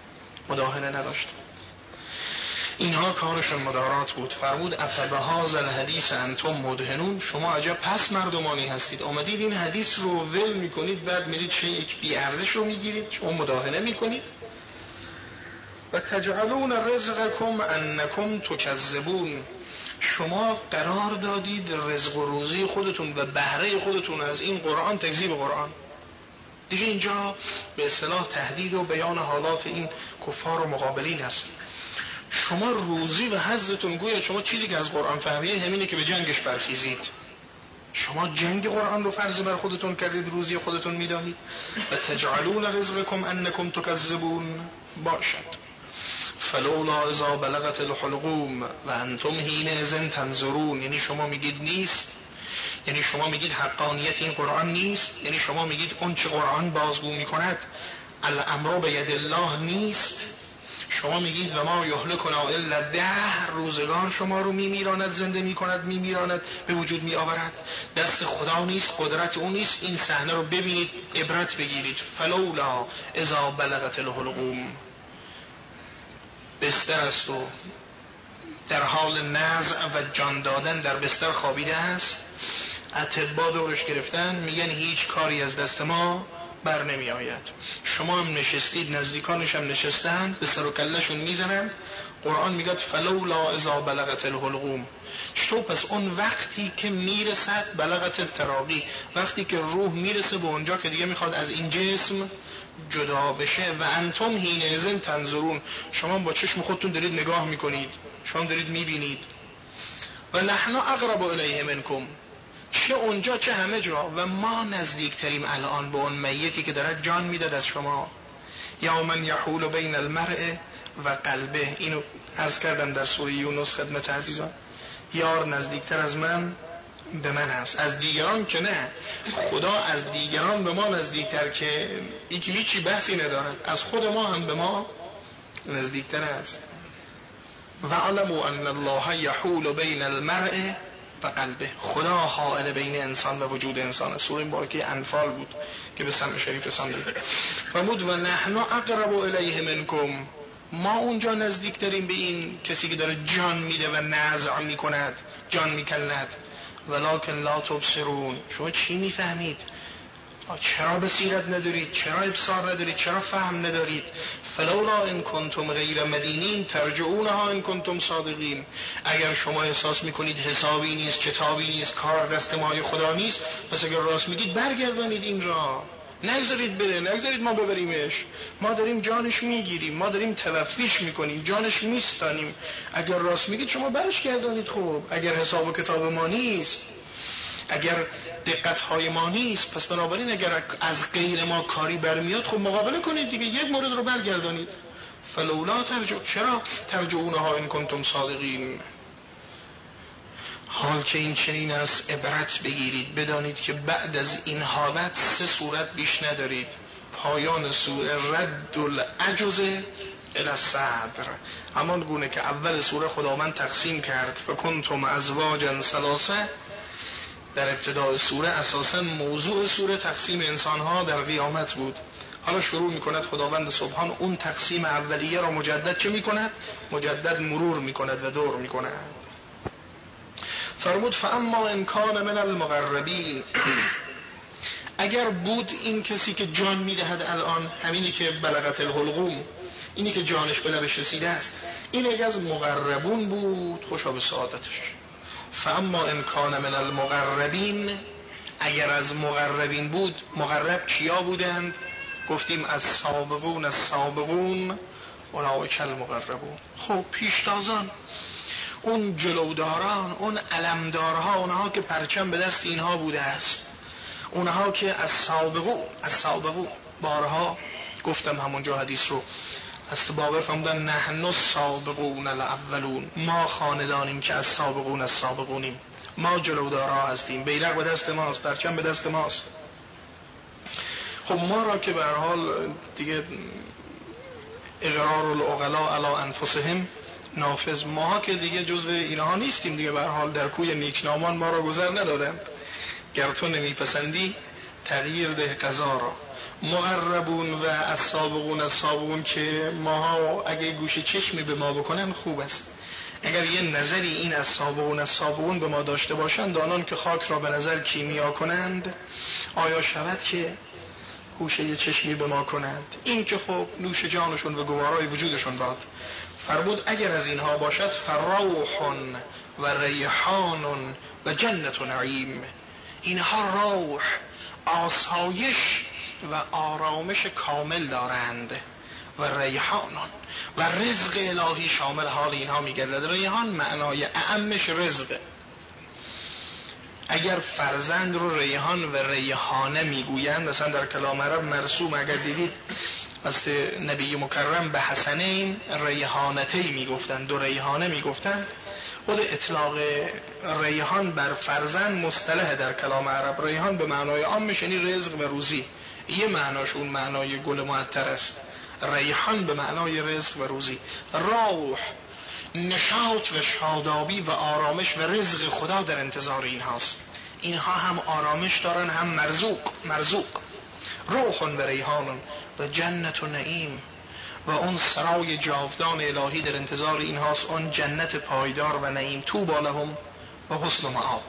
Speaker 1: اینها کارشون مدارات بود. فرمود افبهذا الحدیث انتم مدهنون، شما عجب پس مردمانی هستید، آمدید این حدیث رو ول میکنید، بعد میرید چه یک بی ارزش رو میگیرید، شما مداهنه میکنید. و تجعلون رزقکم انکم تکذبون، شما قرار دادید رزق و روزی خودتون و بهره خودتون از این قرآن تکذیب قرآن. دیگه اینجا به اصطلاح تهدید و بیان حالات این کفار و مقابلین هست. شما روزی و حظتون، گویا شما چیزی که از قرآن فهمیدید همینه که به جنگش برخیزید. شما جنگ قرآن رو فرض بر خودتون کردید، روزی خودتون میدانید. و تجعلون رزقکم انکم تکذبون. باشد فلولا اذا بلغت الحلقوم و انتم حینئذ تنظرون، یعنی شما میگید نیست، یعنی شما میگید حقانیت این قرآن نیست، یعنی شما میگید اون چه قرآن بازگو میکند الامر بید الله نیست. شما میگید و ما یهلکنا الا دهر، روزگار شما رو میمیراند، زنده میکند، میمیراند، به وجود میآورد. دست خدا نیست، قدرت اون نیست. این صحنه رو ببینید، عبرت بگیرید. فلولا اذا بلغت الحلقوم، بستر است و در حال نزع و جان دادن در بستر خوابیده است، اطباء دورش گرفتن، میگن هیچ کاری از دست ما بر نمی آید. شما هم نشستید، نزدیکانش هم نشستن، به سر و کلشون میزنن. قرآن میگه فلولا اذا بلغت الحلقوم. چطور پس اون وقتی که میرسد، بلغت التراقی، وقتی که روح میرسه به اونجا که دیگه میخواد از این جسم جدا بشه، و انتم حینئذ تنظرون، شما با چشم خودتون دارید نگاه میکنید، شما دارید میبینید. و نحن اقرب الیه منکم، چه اونجا چه همه جا، و ما نزدیکتریم الان به اون میتی که دارد جان میداد از شما. یا من یحول بین المرء و قلبه، اینو عرض کردم در سوره یونس خدمت عزیزان. یار نزدیکتر از من به من هست، از دیگران که نه. خدا از دیگران به ما نزدیکتر که هیچی بحثی ندارد، از خود ما هم به ما نزدیکتر است. و علموا ان الله یحول بین المرء و قلبه، خدا حائل بین انسان و وجود انسان. سوره مبارکه انفال بود که به سمع شریف رساندید. فرمود و نحن اقرب الیه منکم، ما اونجا نزدیکتریم به این کسی که داره جان میده و نزع میکند، جان میکند. ولکن لا تبصرون، شما چی میفهمید؟ چرا بصیرت ندارید؟ چرا ابصار ندارید؟ چرا فهم ندارید؟ فلولا ان کنتم غیر مدینین ترجعونها ان کنتم صادقین، اگر شما احساس میکنید حسابی نیست، کتابی نیست، کار دست مای خدا نیست، پس اگر راست میگید برگردانید این را، نگذارید بره، نگذارید ما ببریمش. ما داریم جانش میگیریم، ما داریم توفیش میکنیم، جانش میستانیم. اگر راست میگید شما برش گردانید. خب اگر حساب و کتاب ما نیست، اگر دقت‌های ما نیست، پس بنابراین اگر از غیر ما کاری برمیاد، خب مقابله کنید دیگه، یک مورد رو برگردانید. فلولا چرا ترجعونها ان کنتم صادقین. حال که این چنین است، عبرت بگیرید، بدانید که بعد از این حالت 3 صورت بیش ندارید. پایان سوره رد العجز الی الصدر، همان گونه که اول سوره خداوند تقسیم کرد فکنتم ازواجا ثلاثه. در ابتدای سوره اساساً موضوع سوره تقسیم انسانها در قیامت بود. حالا شروع میکند خداوند سبحان اون تقسیم اولیه را مجدد چه میکند؟ مجدد مرور میکند و دور میکند. فرمود فاما ان کان من المقربین، اگر بود این کسی که جان میدهد الان، همینی که بلغت الحلقوم، اینی که جانش به لبش رسیده است، این اگر از مقربون بود خوشا به سعادتش. فاما ان کان من المقربین، اگر از مقربین بود، مقرب کیا بودند؟ گفتیم از سابقون اولئک المقربون. خب پیشتازان، اون جلوداران، اون علمدارها، اونها که پرچم به دست اینها بوده است، اونها که از سابقون بارها گفتم همونجا حدیث رو از باقر فرمودن نحن السابقون الاولون، ما خاندانیم که از سابقونیم، ما جلودارا هستیم، بیرق به دست ماست، پرچم به دست ماست. خب ما را که به هر حال دیگه اقرار العقلاء علی انفسهم نافذ، ماها که دیگه جزو اینها نیستیم دیگه، به هر حال در کوی نیکنامان ما را گذر ندادن. گر تو نمیپسندی تغییر ده قضا را. مقربون و از سابقون که ماها اگه گوش چشمی به ما بکنن خوب است. اگر یه نظری این از سابقون به ما داشته باشند، آنان که خاک را به نظر کیمیا کنند، آیا شود که گوشه یه چشمی به ما کنند؟ این که خب نوش جانشون و گوارای وجودشون باد. فرمود اگر از اینها باشد فروح و ریحان و جنت و نعیم، اینها روح، آسایش و آرامش کامل دارند، و ریحانان و رزق الهی شامل حال اینها میگردد. ریحان معنای اعمش رزق. اگر فرزند رو ریحان و ریحانه میگویند، مثلا در کلام عرب مرسوم اگر دیدید از نبی مکرم به حسنین ریحانتی میگفتند، دو ریحانه میگفتند. خود اطلاق ریحان بر فرزند مصطلح در کلام عرب. ریحان به معنای عامش یعنی رزق و روزی، یه معناش اون معنای گل معطر است. ریحان به معنای رزق و روزی. روح، نشاط و شادابی و آرامش و رزق خدا در انتظار اینهاست. اینها هم آرامش دارن، هم مرزوق. روح و ریحان و جنت و نعیم، و اون سرای جاودان الهی در انتظار اینهاست، اون جنت پایدار و نعیم. طوبی لهم و حسن مآب.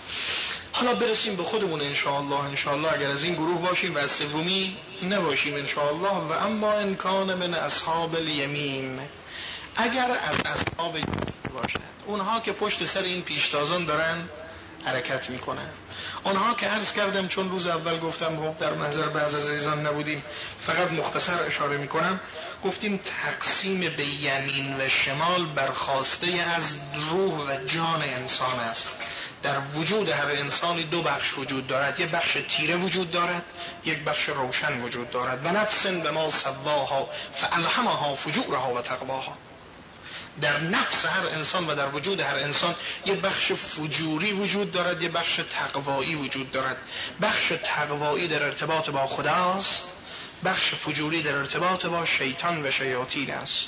Speaker 1: حالا برسیم به خودمون انشاءالله اگر از این گروه باشیم و از سومی نباشیم انشاءالله. و اما ان کان من اصحاب الیمین، اگر از اصحاب یمین باشند، اونها که پشت سر این پیشتازان دارن حرکت میکنن، اونها که عرض کردم چون روز اول گفتم در منظر بعض از عزیزان نبودیم، فقط مختصر اشاره میکنم. گفتیم تقسیم به یمین و شمال برخواسته از روح و جان انسان است. در وجود هر انسانی دو بخش وجود دارد، یک بخش تیره وجود دارد، یک بخش روشن وجود دارد. و نفس به ما سواها فالهمها فجورها و تقواها. در نفس هر انسان و در وجود هر انسان یک بخش فجوری وجود دارد، یک بخش تقوایی وجود دارد. بخش تقوایی در ارتباط با خداست، بخش فجوری در ارتباط با شیطان و شیاطین است.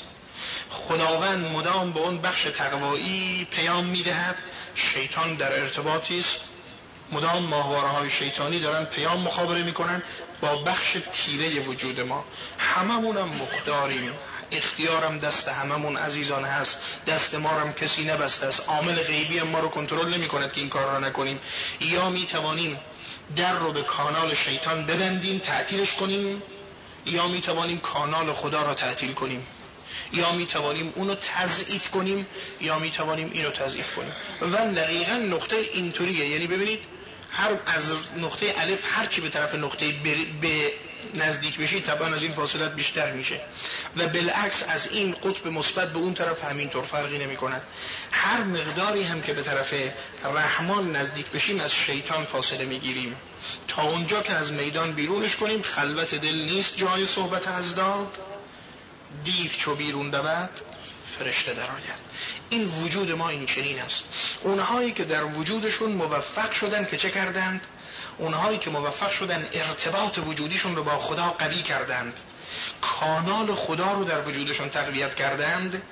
Speaker 1: خداوند مدام به اون بخش تقوایی پیام میدهد، شیطان در ارتباطی است، مدام ماهواره‌های شیطانی دارن پیام مخابره میکنن با بخش تیره وجود ما. هممونم مختاریم، اختیارم دست هممون عزیزان هست، دست ما هم کسی نبسته است. عامل غیبی ما رو کنترل نمی کند که این کار را نکنیم. یا می توانیم در رو به کانال شیطان ببندیم، تعطیلش کنیم، یا می توانیم کانال خدا را تعطیل کنیم، یا می توانیم اونو تضعیف کنیم، یا می توانیم اینو تضعیف کنیم. و دقیقا نقطه اینطوریه. یعنی ببینید هر از نقطه الف هر چی به طرف نقطه به نزدیک بشید طبعا از این فاصلت بیشتر میشه، و بالعکس از این قطب مثبت به اون طرف همینطور فرقی نمی کند. هر مقداری هم که به طرف رحمان نزدیک بشیم از شیطان فاصله میگیریم، تا اونجا که از میدان بیرونش کنیم. خلوت دل نیست جای صحبت ازداد، دیو چو بیرون دود فرشته در آید. این وجود ما این چنین است. اونهایی که در وجودشون موفق شدن که چه کردند؟ اونهایی که موفق شدن ارتباط وجودیشون رو با خدا قوی کردند، کانال خدا رو در وجودشون تقویت کردند،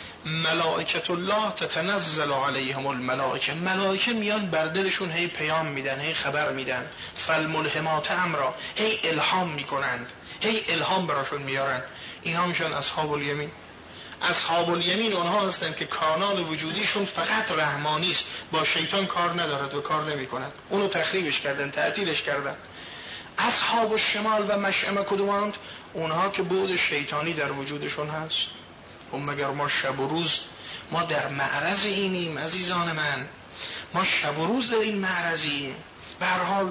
Speaker 1: ملائکت الله تتنزل علیهم الملائکه، ملائکه میان بر دلشون هی پیام میدن، هی خبر میدن، فالملهمات امرا، هی الهام میکنند، هی الهام براشون میارن. اینها میشن اصحاب الیمین. اصحاب الیمین اونها هستند که کانال وجودیشون فقط رحمانی است، با شیطان کار ندارد و کار نمی کند. اونو تخریبش کردن، تعطیلش کردن. اصحاب الشمال و مشأمه کدومند؟ اونها که بعد شیطانی در وجودشون هست. و مگر ما شب و روز ما در معرض اینیم عزیزان من؟ ما شب و روز در این معرضیم. به هر حال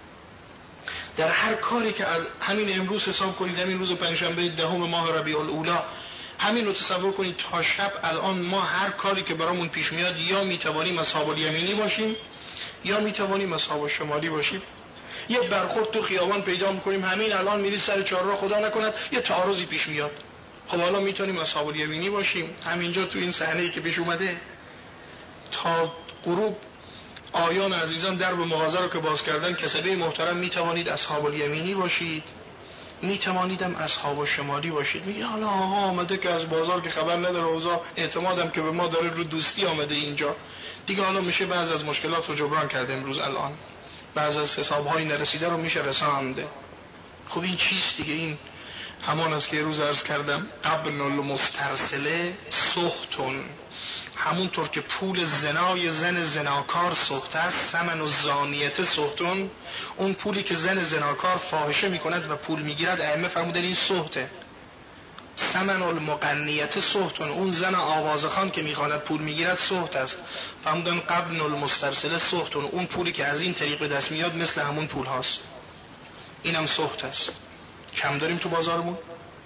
Speaker 1: در هر کاری که همین امروز حساب کنید، همین روز پنجشنبه 10 ماه ربیع الاولی، همین رو تصور کنید تا شب الان ما هر کاری که برامون پیش میاد یا میتوانیم اصحاب الیمینی باشیم یا میتوانیم اصحاب الشمالی باشیم. یه برخورد تو خیابان پیدا میکنیم، همین الان میری سر چهارراه خدا نکند یه تعارضی پیش میاد. خب حالا میتونیم اصحاب الیمینی باشیم. همینجا تو این صحنه‌ای که پیش اومده تا غروب آیان عزیزان درب مغازه رو که باز کردن، کسبه محترم میتوانید اصحاب الیمینی باشید، میتوانیدم اصحاب شمالی باشید. میگه حالا آقا آمده که از بازار که خبر نداره، اوضاع اعتمادم که به ما داره رو دوستی آمده اینجا دیگه، حالا میشه بعض از مشکلات رو جبران کرده امروز الان، بعض از حسابهای نرسیده رو میشه رساند. خب این چیست دیگه؟ این همان است که روز عرض کردم قبل المسترسله سختون، همونطور که پول زنای زن زناکار سخت است، ثمن الزانیت سختون، اون پولی که زن زناکار فاحشه میکند و پول میگیرد ائمه فرمودن این سخته. ثمن المغنیت سختون، اون زن آوازخوان که میخواند پول میگیرد سخت است. فرمودن قبل المسترسله سختون، اون پولی که از این طریق به دست میاد مثل همون پول هاست، اینم سخت است. کم داریم تو بازارمون؟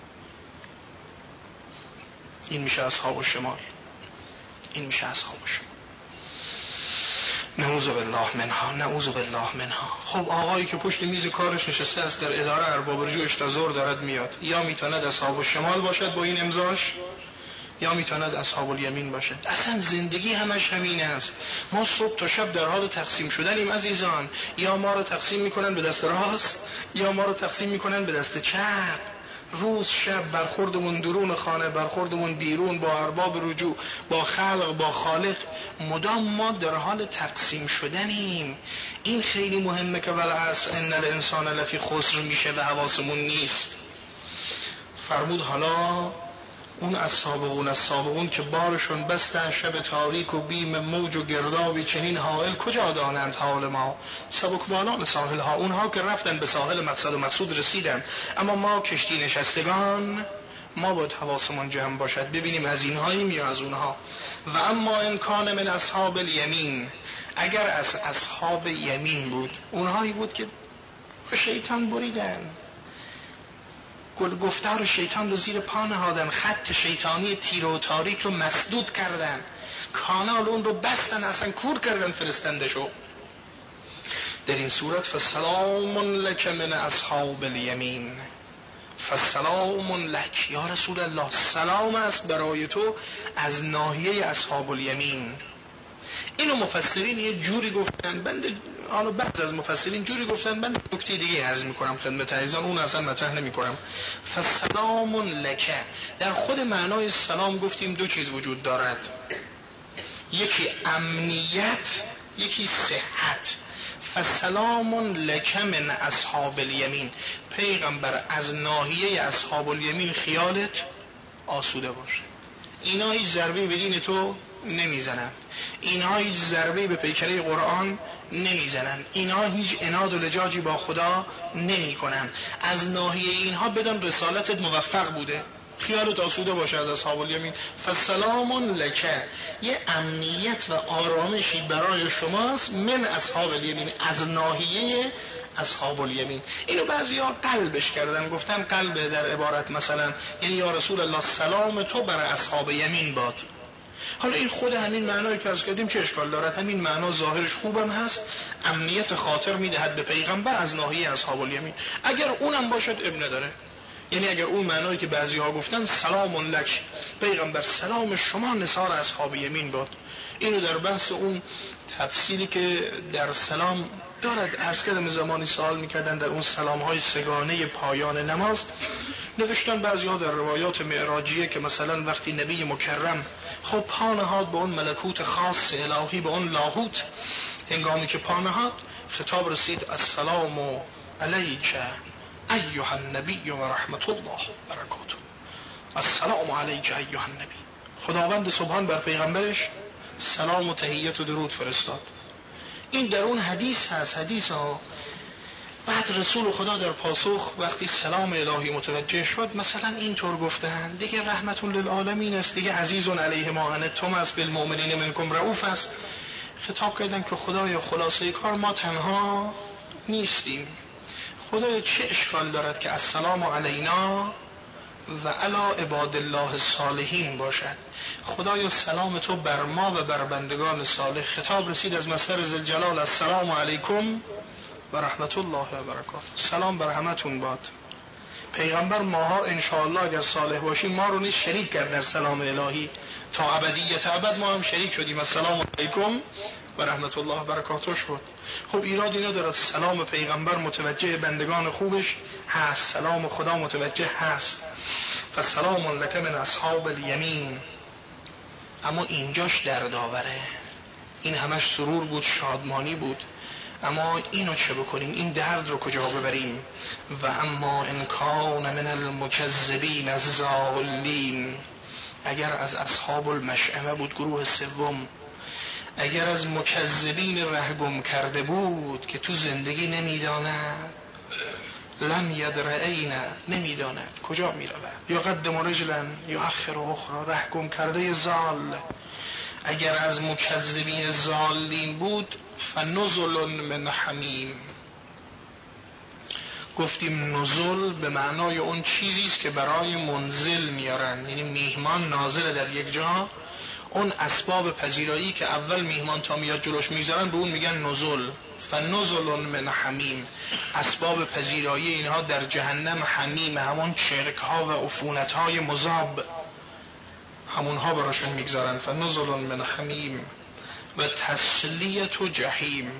Speaker 1: این میشه اصحاب الشمال، این میشه اصحاب الشمال. نعوذ بالله منها، نعوذ بالله منها. خب آقایی که پشت میز کارش نشسته است در اداره ارباب رجوعش تا ظهر دارد میاد، یا میتواند اصحاب الشمال باشد با این امضاش، یا میتواند اصحاب الیمین باشد. اصلا زندگی همش همین است. ما صبح تا شب در حال تقسیم شدنیم عزیزان، یا ما رو تقسیم میکنن به دست راست یا ما رو تقسیم میکنن به دست چپ. روز شب برخوردمون درون خانه، برخوردمون بیرون با ارباب رجوع، با خلق، با خالق، مدام ما در حال تقسیم شدنیم. این خیلی مهمه که والعصر ان الانسان لفی خسر میشه و حواسمون نیست. فرمود حالا اون السابقون که بارشون بستن شب تاریک و بیم موج و گردابی چنین حائل، کجا دانند حال ما؟ سبکبانان ساحل ها، اونها که رفتن به ساحل مقصد و مقصود رسیدن، اما ما کشتی نشستگان، ما باید حواسمون جمع باشد ببینیم از اینهاییم یا از اونها. و اما ان کان من اصحاب الیمین، اگر از اصحاب یمین بود، اونهایی بود که شیطان بریدن، گفتار شیطان رو زیر پا نهادن، خط شیطانی تیره و تاریک رو مسدود کردن، کانال اون رو بستن، اصلا کور کردن فرستندشو. در این صورت فسلام لک من اصحاب الیمین، فسلام لک یا رسول الله، سلام است برای تو از ناحیه اصحاب الیمین. اینو مفسرین یه جوری گفتن، بنده حالا بعض از مفسرین جوری گفتن، من نکته دیگه عرض میکنم خدمت عزیزان، اون اصلا مطرح نمیکنم. فسلام لک، در خود معنای سلام گفتیم دو چیز وجود دارد، یکی امنیت، یکی صحت. فسلام لک من اصحاب الیمین، پیغمبر از ناحیه اصحاب الیمین خیالت آسوده باشه، اینا هیچ ضربه به دین تو نمیزنند، اینها هیچ ضربه به پیکره قرآن نمیزنند، اینها هیچ عناد و لجاجی با خدا نمی کنند. از ناحیه اینها بدان رسالتت موفق بوده، خیالت آسوده باشه از اصحاب الیمین. فسلام لک، یه امنیت و آرامشی برای شماست من اصحاب الیمین، از ناحیه اصحاب الیمین. اینو بعضی‌ها قلبش کردن، گفتن قلب در عبارت مثلا یعنی یا رسول الله سلام تو بر اصحاب یمین باد. حالا این خود همین معنایی که عرض کردیم چه اشکال دارد؟ همین معنا ظاهرش خوبم هست، امنیت خاطر میدهد به پیغمبر از ناحیه اصحاب الیمین. اگر اونم باشد ابن نداره، یعنی اگر اون معنایی که بعضی‌ها گفتن سلام لک، پیغمبر سلام شما نثار اصحاب یمین باد، اینو در بحث اون تفسیری که در سلام دارد عرض کردم، زمانی سوال میکردن در اون سلام‌های سگانه پایان نماز، نوشتن بعضی‌ها در روایات معراجیه که مثلا وقتی نبی مکرم خب پا نهاد به اون ملکوت خاص الهی، به اون لاهوت، هنگامی که پا نهاد خطاب رسید السلام علیک ایها النبی و رحمت الله برکاته، السلام علیک ایها النبی. خداوند سبحان بر پیغمبرش سلام و تحیت و درود فرستاد. این در اون حدیث هست، حدیث ها. بعد رسول خدا در پاسخ وقتی سلام الهی متوجه شد مثلا اینطور گفتن دیگه رحمت للعالمین است، دیگه عزیز علیه ما عنتم است بالمؤمنین منکم رؤوف است. خطاب کردن که خدایا خلاصه کار ما تنها نیستیم، خدایا چه اشکال دارد که السلام علینا و علی عباد الله الصالحین باشد، خدایا سلام تو بر ما و بر بندگان صالح. خطاب رسید از مصدر ذوالجلال السلام علیکم و رحمت الله و برکاته. سلام بر همتون باد. پیغمبر ماها انشاءالله اگر صالح باشیم ما رو نیز شریک کرد در سلام الهی، تا ابدیت ابد ما هم شریک شدیم. السلام علیکم و رحمت الله و برکاته شد. خب ایرادی نداره، سلام پیغمبر متوجه بندگان خوبش هست، سلام خدا متوجه هست. فسلام لک من اصحاب الیمین. اما اینجاش دردآوره، این همش سرور بود، شادمانی بود، اما اینو چه بکنیم؟ این درد رو کجا ببریم؟ و اما ان کان من المکذبین الضالین، اگر از اصحاب المشأمه بود، گروه سوم، اگر از مکذبین رهگم کرده بود که تو زندگی نمیداند، لم یدرعین، نمیداند کجا میرود، یا قدم رجلا یا اخر اخرى، رهگم کرده زال. اگر از مکذبین زالین بود، فنزل من حمیم. گفتیم نزل به معنای اون چیزی است که برای منزل میارن، یعنی میهمان نازل در یک جا، اون اسباب پذیرایی که اول میهمان تا میاد جلوش میذارن به اون میگن نزل. فنزل من حمیم، اسباب پذیرایی اینها در جهنم حمیم، همون چرک ها و عفونت های مذاب، همونها براشون میگذارن. فنزل من حمیم و تسلیت و جهیم.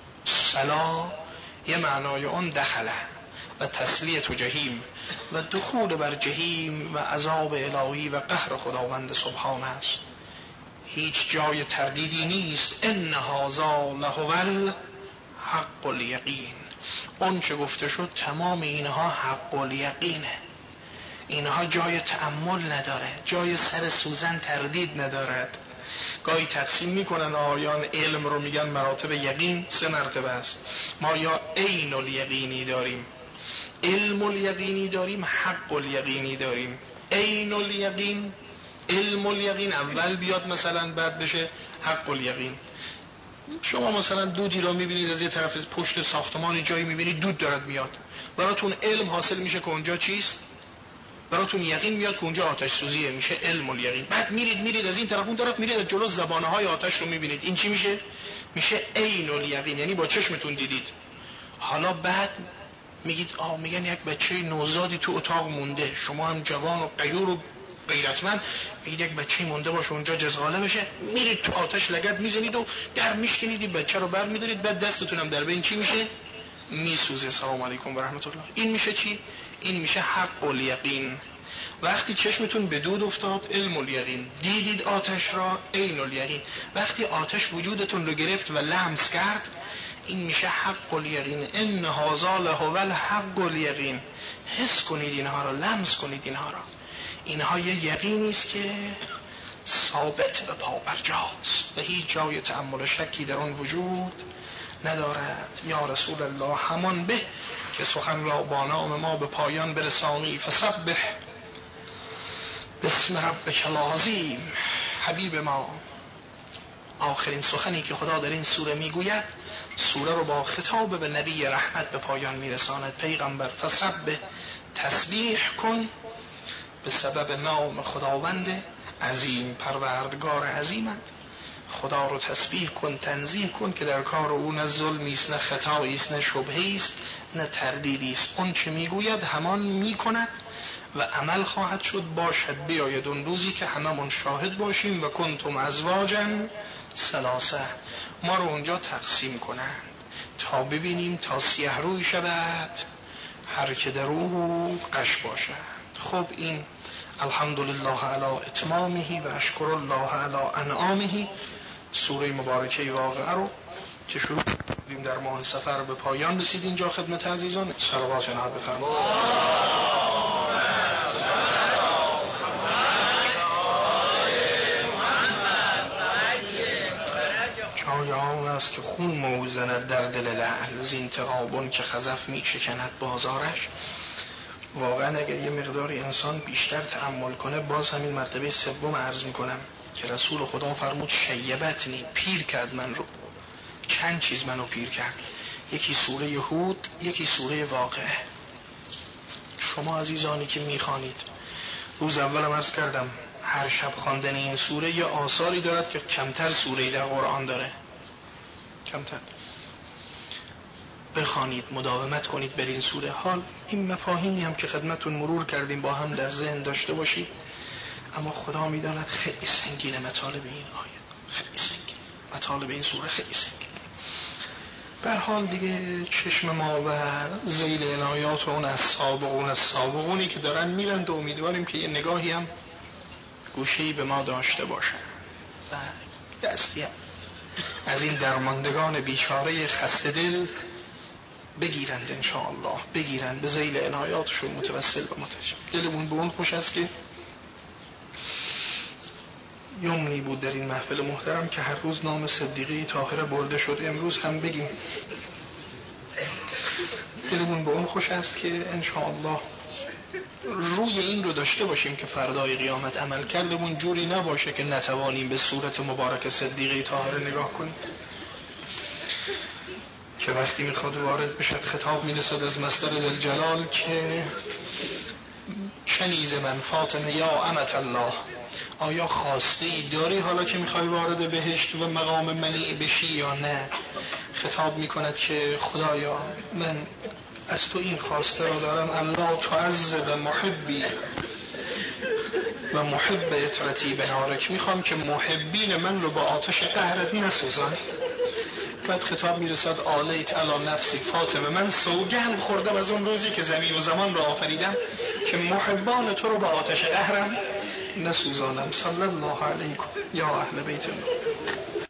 Speaker 1: سلا یه معنای اون دخله و تسلیت و جهیم و دخول بر جهیم و عذاب الهی و قهر خداوند سبحانه است. هیچ جای تردیدی نیست. ان هذا لهو الحق الیقین. اون چه گفته شد تمام اینها حق الیقینه، اینها جای تأمل نداره، جای سر سوزن تردید ندارد. گاهی تقسیم میکنن آیان علم رو، میگن مراتب یقین 3 مرتبه است. ما یا عین الیقینی داریم، علم الیقینی داریم، حق الیقینی داریم. عین الیقین، علم الیقین اول بیاد مثلا بعد بشه حق الیقین. شما مثلا دودی رو میبینید از یه طرف پشت ساختمانی جایی میبینید دود دارد میاد، براتون علم حاصل میشه که اونجا چیست، براتون یقین میاد که اونجا آتش سوزیه، میشه علم الیقین. بعد میرید از این طرف اون طرف، میرید از جلو زبانه های آتش رو میبینید، این چی میشه؟ میشه عین الیقین، یعنی با چشمتون دیدید. حالا بعد میگید میگن یک بچه نوزادی تو اتاق مونده، شما هم جوان و غیور و غیرتمند، میگید یک بچه مونده باشه اونجا جزغاله بشه، میرید تو آتش لگد میزنید و در میشکنید، این بچه رو بر میدارید، بعد دستتون هم در بین چی میشه؟ میسوزه. سلام علیکم و رحمت الله. این میشه چی؟ این میشه حق الیقین. وقتی چشمتون به دود افتاد، علم الیقین، دیدید آتش را، عین الیقین. وقتی آتش وجودتون رو گرفت و لمس کرد، این میشه حق الیقین. ان هذا لهو الحق الیقین. حس کنید اینها را، لمس کنید اینها را. اینها یه یقینی است که ثابت به پابرجاست و هیچ جای تأمل و شکی در آن وجود ندارد. یا رسول الله، همان به که سخن را با نام ما به پایان برسانی. فسبح بسم ربک العظیم. حبیب ما، آخرین سخنی که خدا در این سوره میگوید، سوره رو با خطاب به نبی رحمت به پایان میرساند. پیغمبر فسبح، تسبیح کن به سبب نام خداوند عظیم، پروردگار عظیمت. خدا رو تسبیح کن، تنزیه کن که در کار او نه ظلمی است، نه خطایی است، نه شبهه‌ای است، نه تردیدی است. اون چه میگوید همان میکند و عمل خواهد شد. باشد بیاید اون روزی که هممون شاهد باشیم و کنتم ازواجا ثلاثه، ما رو اونجا تقسیم کنند تا ببینیم، تا سیه روی شود هر که در او قش باشد. خب این الحمدلله علی اتمامه و اشکر الله علی انعامه، سوره مبارکه واقعه رو که شروع کردیم در ماه صفر به پایان رسید. اینجا خدمت عزیزان صلوات جناب بفرمایید. جای آن است که خون موزند در دل لعل، زین تغابن که خزف می شکند بازارش. واقعا اگر یه مقداری انسان بیشتر تأمل کنه، باز همین مرتبه سوم عرض میکنم که رسول خدا فرمود شیبتنی، پیر کرد من رو. چند چیز منو پیر کرد، یکی سوره هود، یکی سوره واقعه. شما عزیزانی که میخوانید، روز اولم عرض کردم هر شب خواندن این سوره یه آثاری دارد که کمتر سوره در قرآن داره، کمتر. بخوانید، مداومت کنید بر این سوره. حال این مفاهیمی هم که خدمتون مرور کردیم با هم در ذهن داشته باشید، اما خدا میداند خیلی سنگینه مطالب این آیه، خیلی سنگین مطالب این سوره، خیلی سنگین. به هر حال دیگه چشم ما و ذیل عنایات اون السابقونی که دارن میرند و امیدواریم که یه نگاهی هم گوشه‌ای به ما داشته باشن و دستی هم از این درماندگان بیچاره خسته دل بگیرند، انشاءالله بگیرند، به ذیل عنایاتشون متوسل و متجم. دلمون به اون خوش است که یومنی بود در این محفل محترم که هر روز نام صدیقه طاهره برده شد، امروز هم بگیم. دلمون به اون خوش است که انشاءالله روی این رو داشته باشیم که فردای قیامت عمل کردمون جوری نباشه که نتوانیم به صورت مبارک صدیقه طاهره نگاه کنیم، که وقتی میخواد وارد بشد خطاب میرسد از مصدر ذوالجلال که کنیز من فاطمه یا امت الله، آیا خواسته ای داری حالا که میخوای وارد بهشت و مقام منیع بشی یا نه؟ خطاب میکند که خدایا من از تو این خواسته رو دارم، الله تعذب محبی و محب اطرتی به نارک، میخوام که محبین من رو با آتش قهرت نسوزان. بعد خطاب میرسد آلیت علی نفسی فاطمه، من سوگند خوردم از اون روزی که زمین و زمان را آفریدم که محبان تو رو با آتش قهرم نسوزانم. صلی الله علیکم یا اهل بیت الله.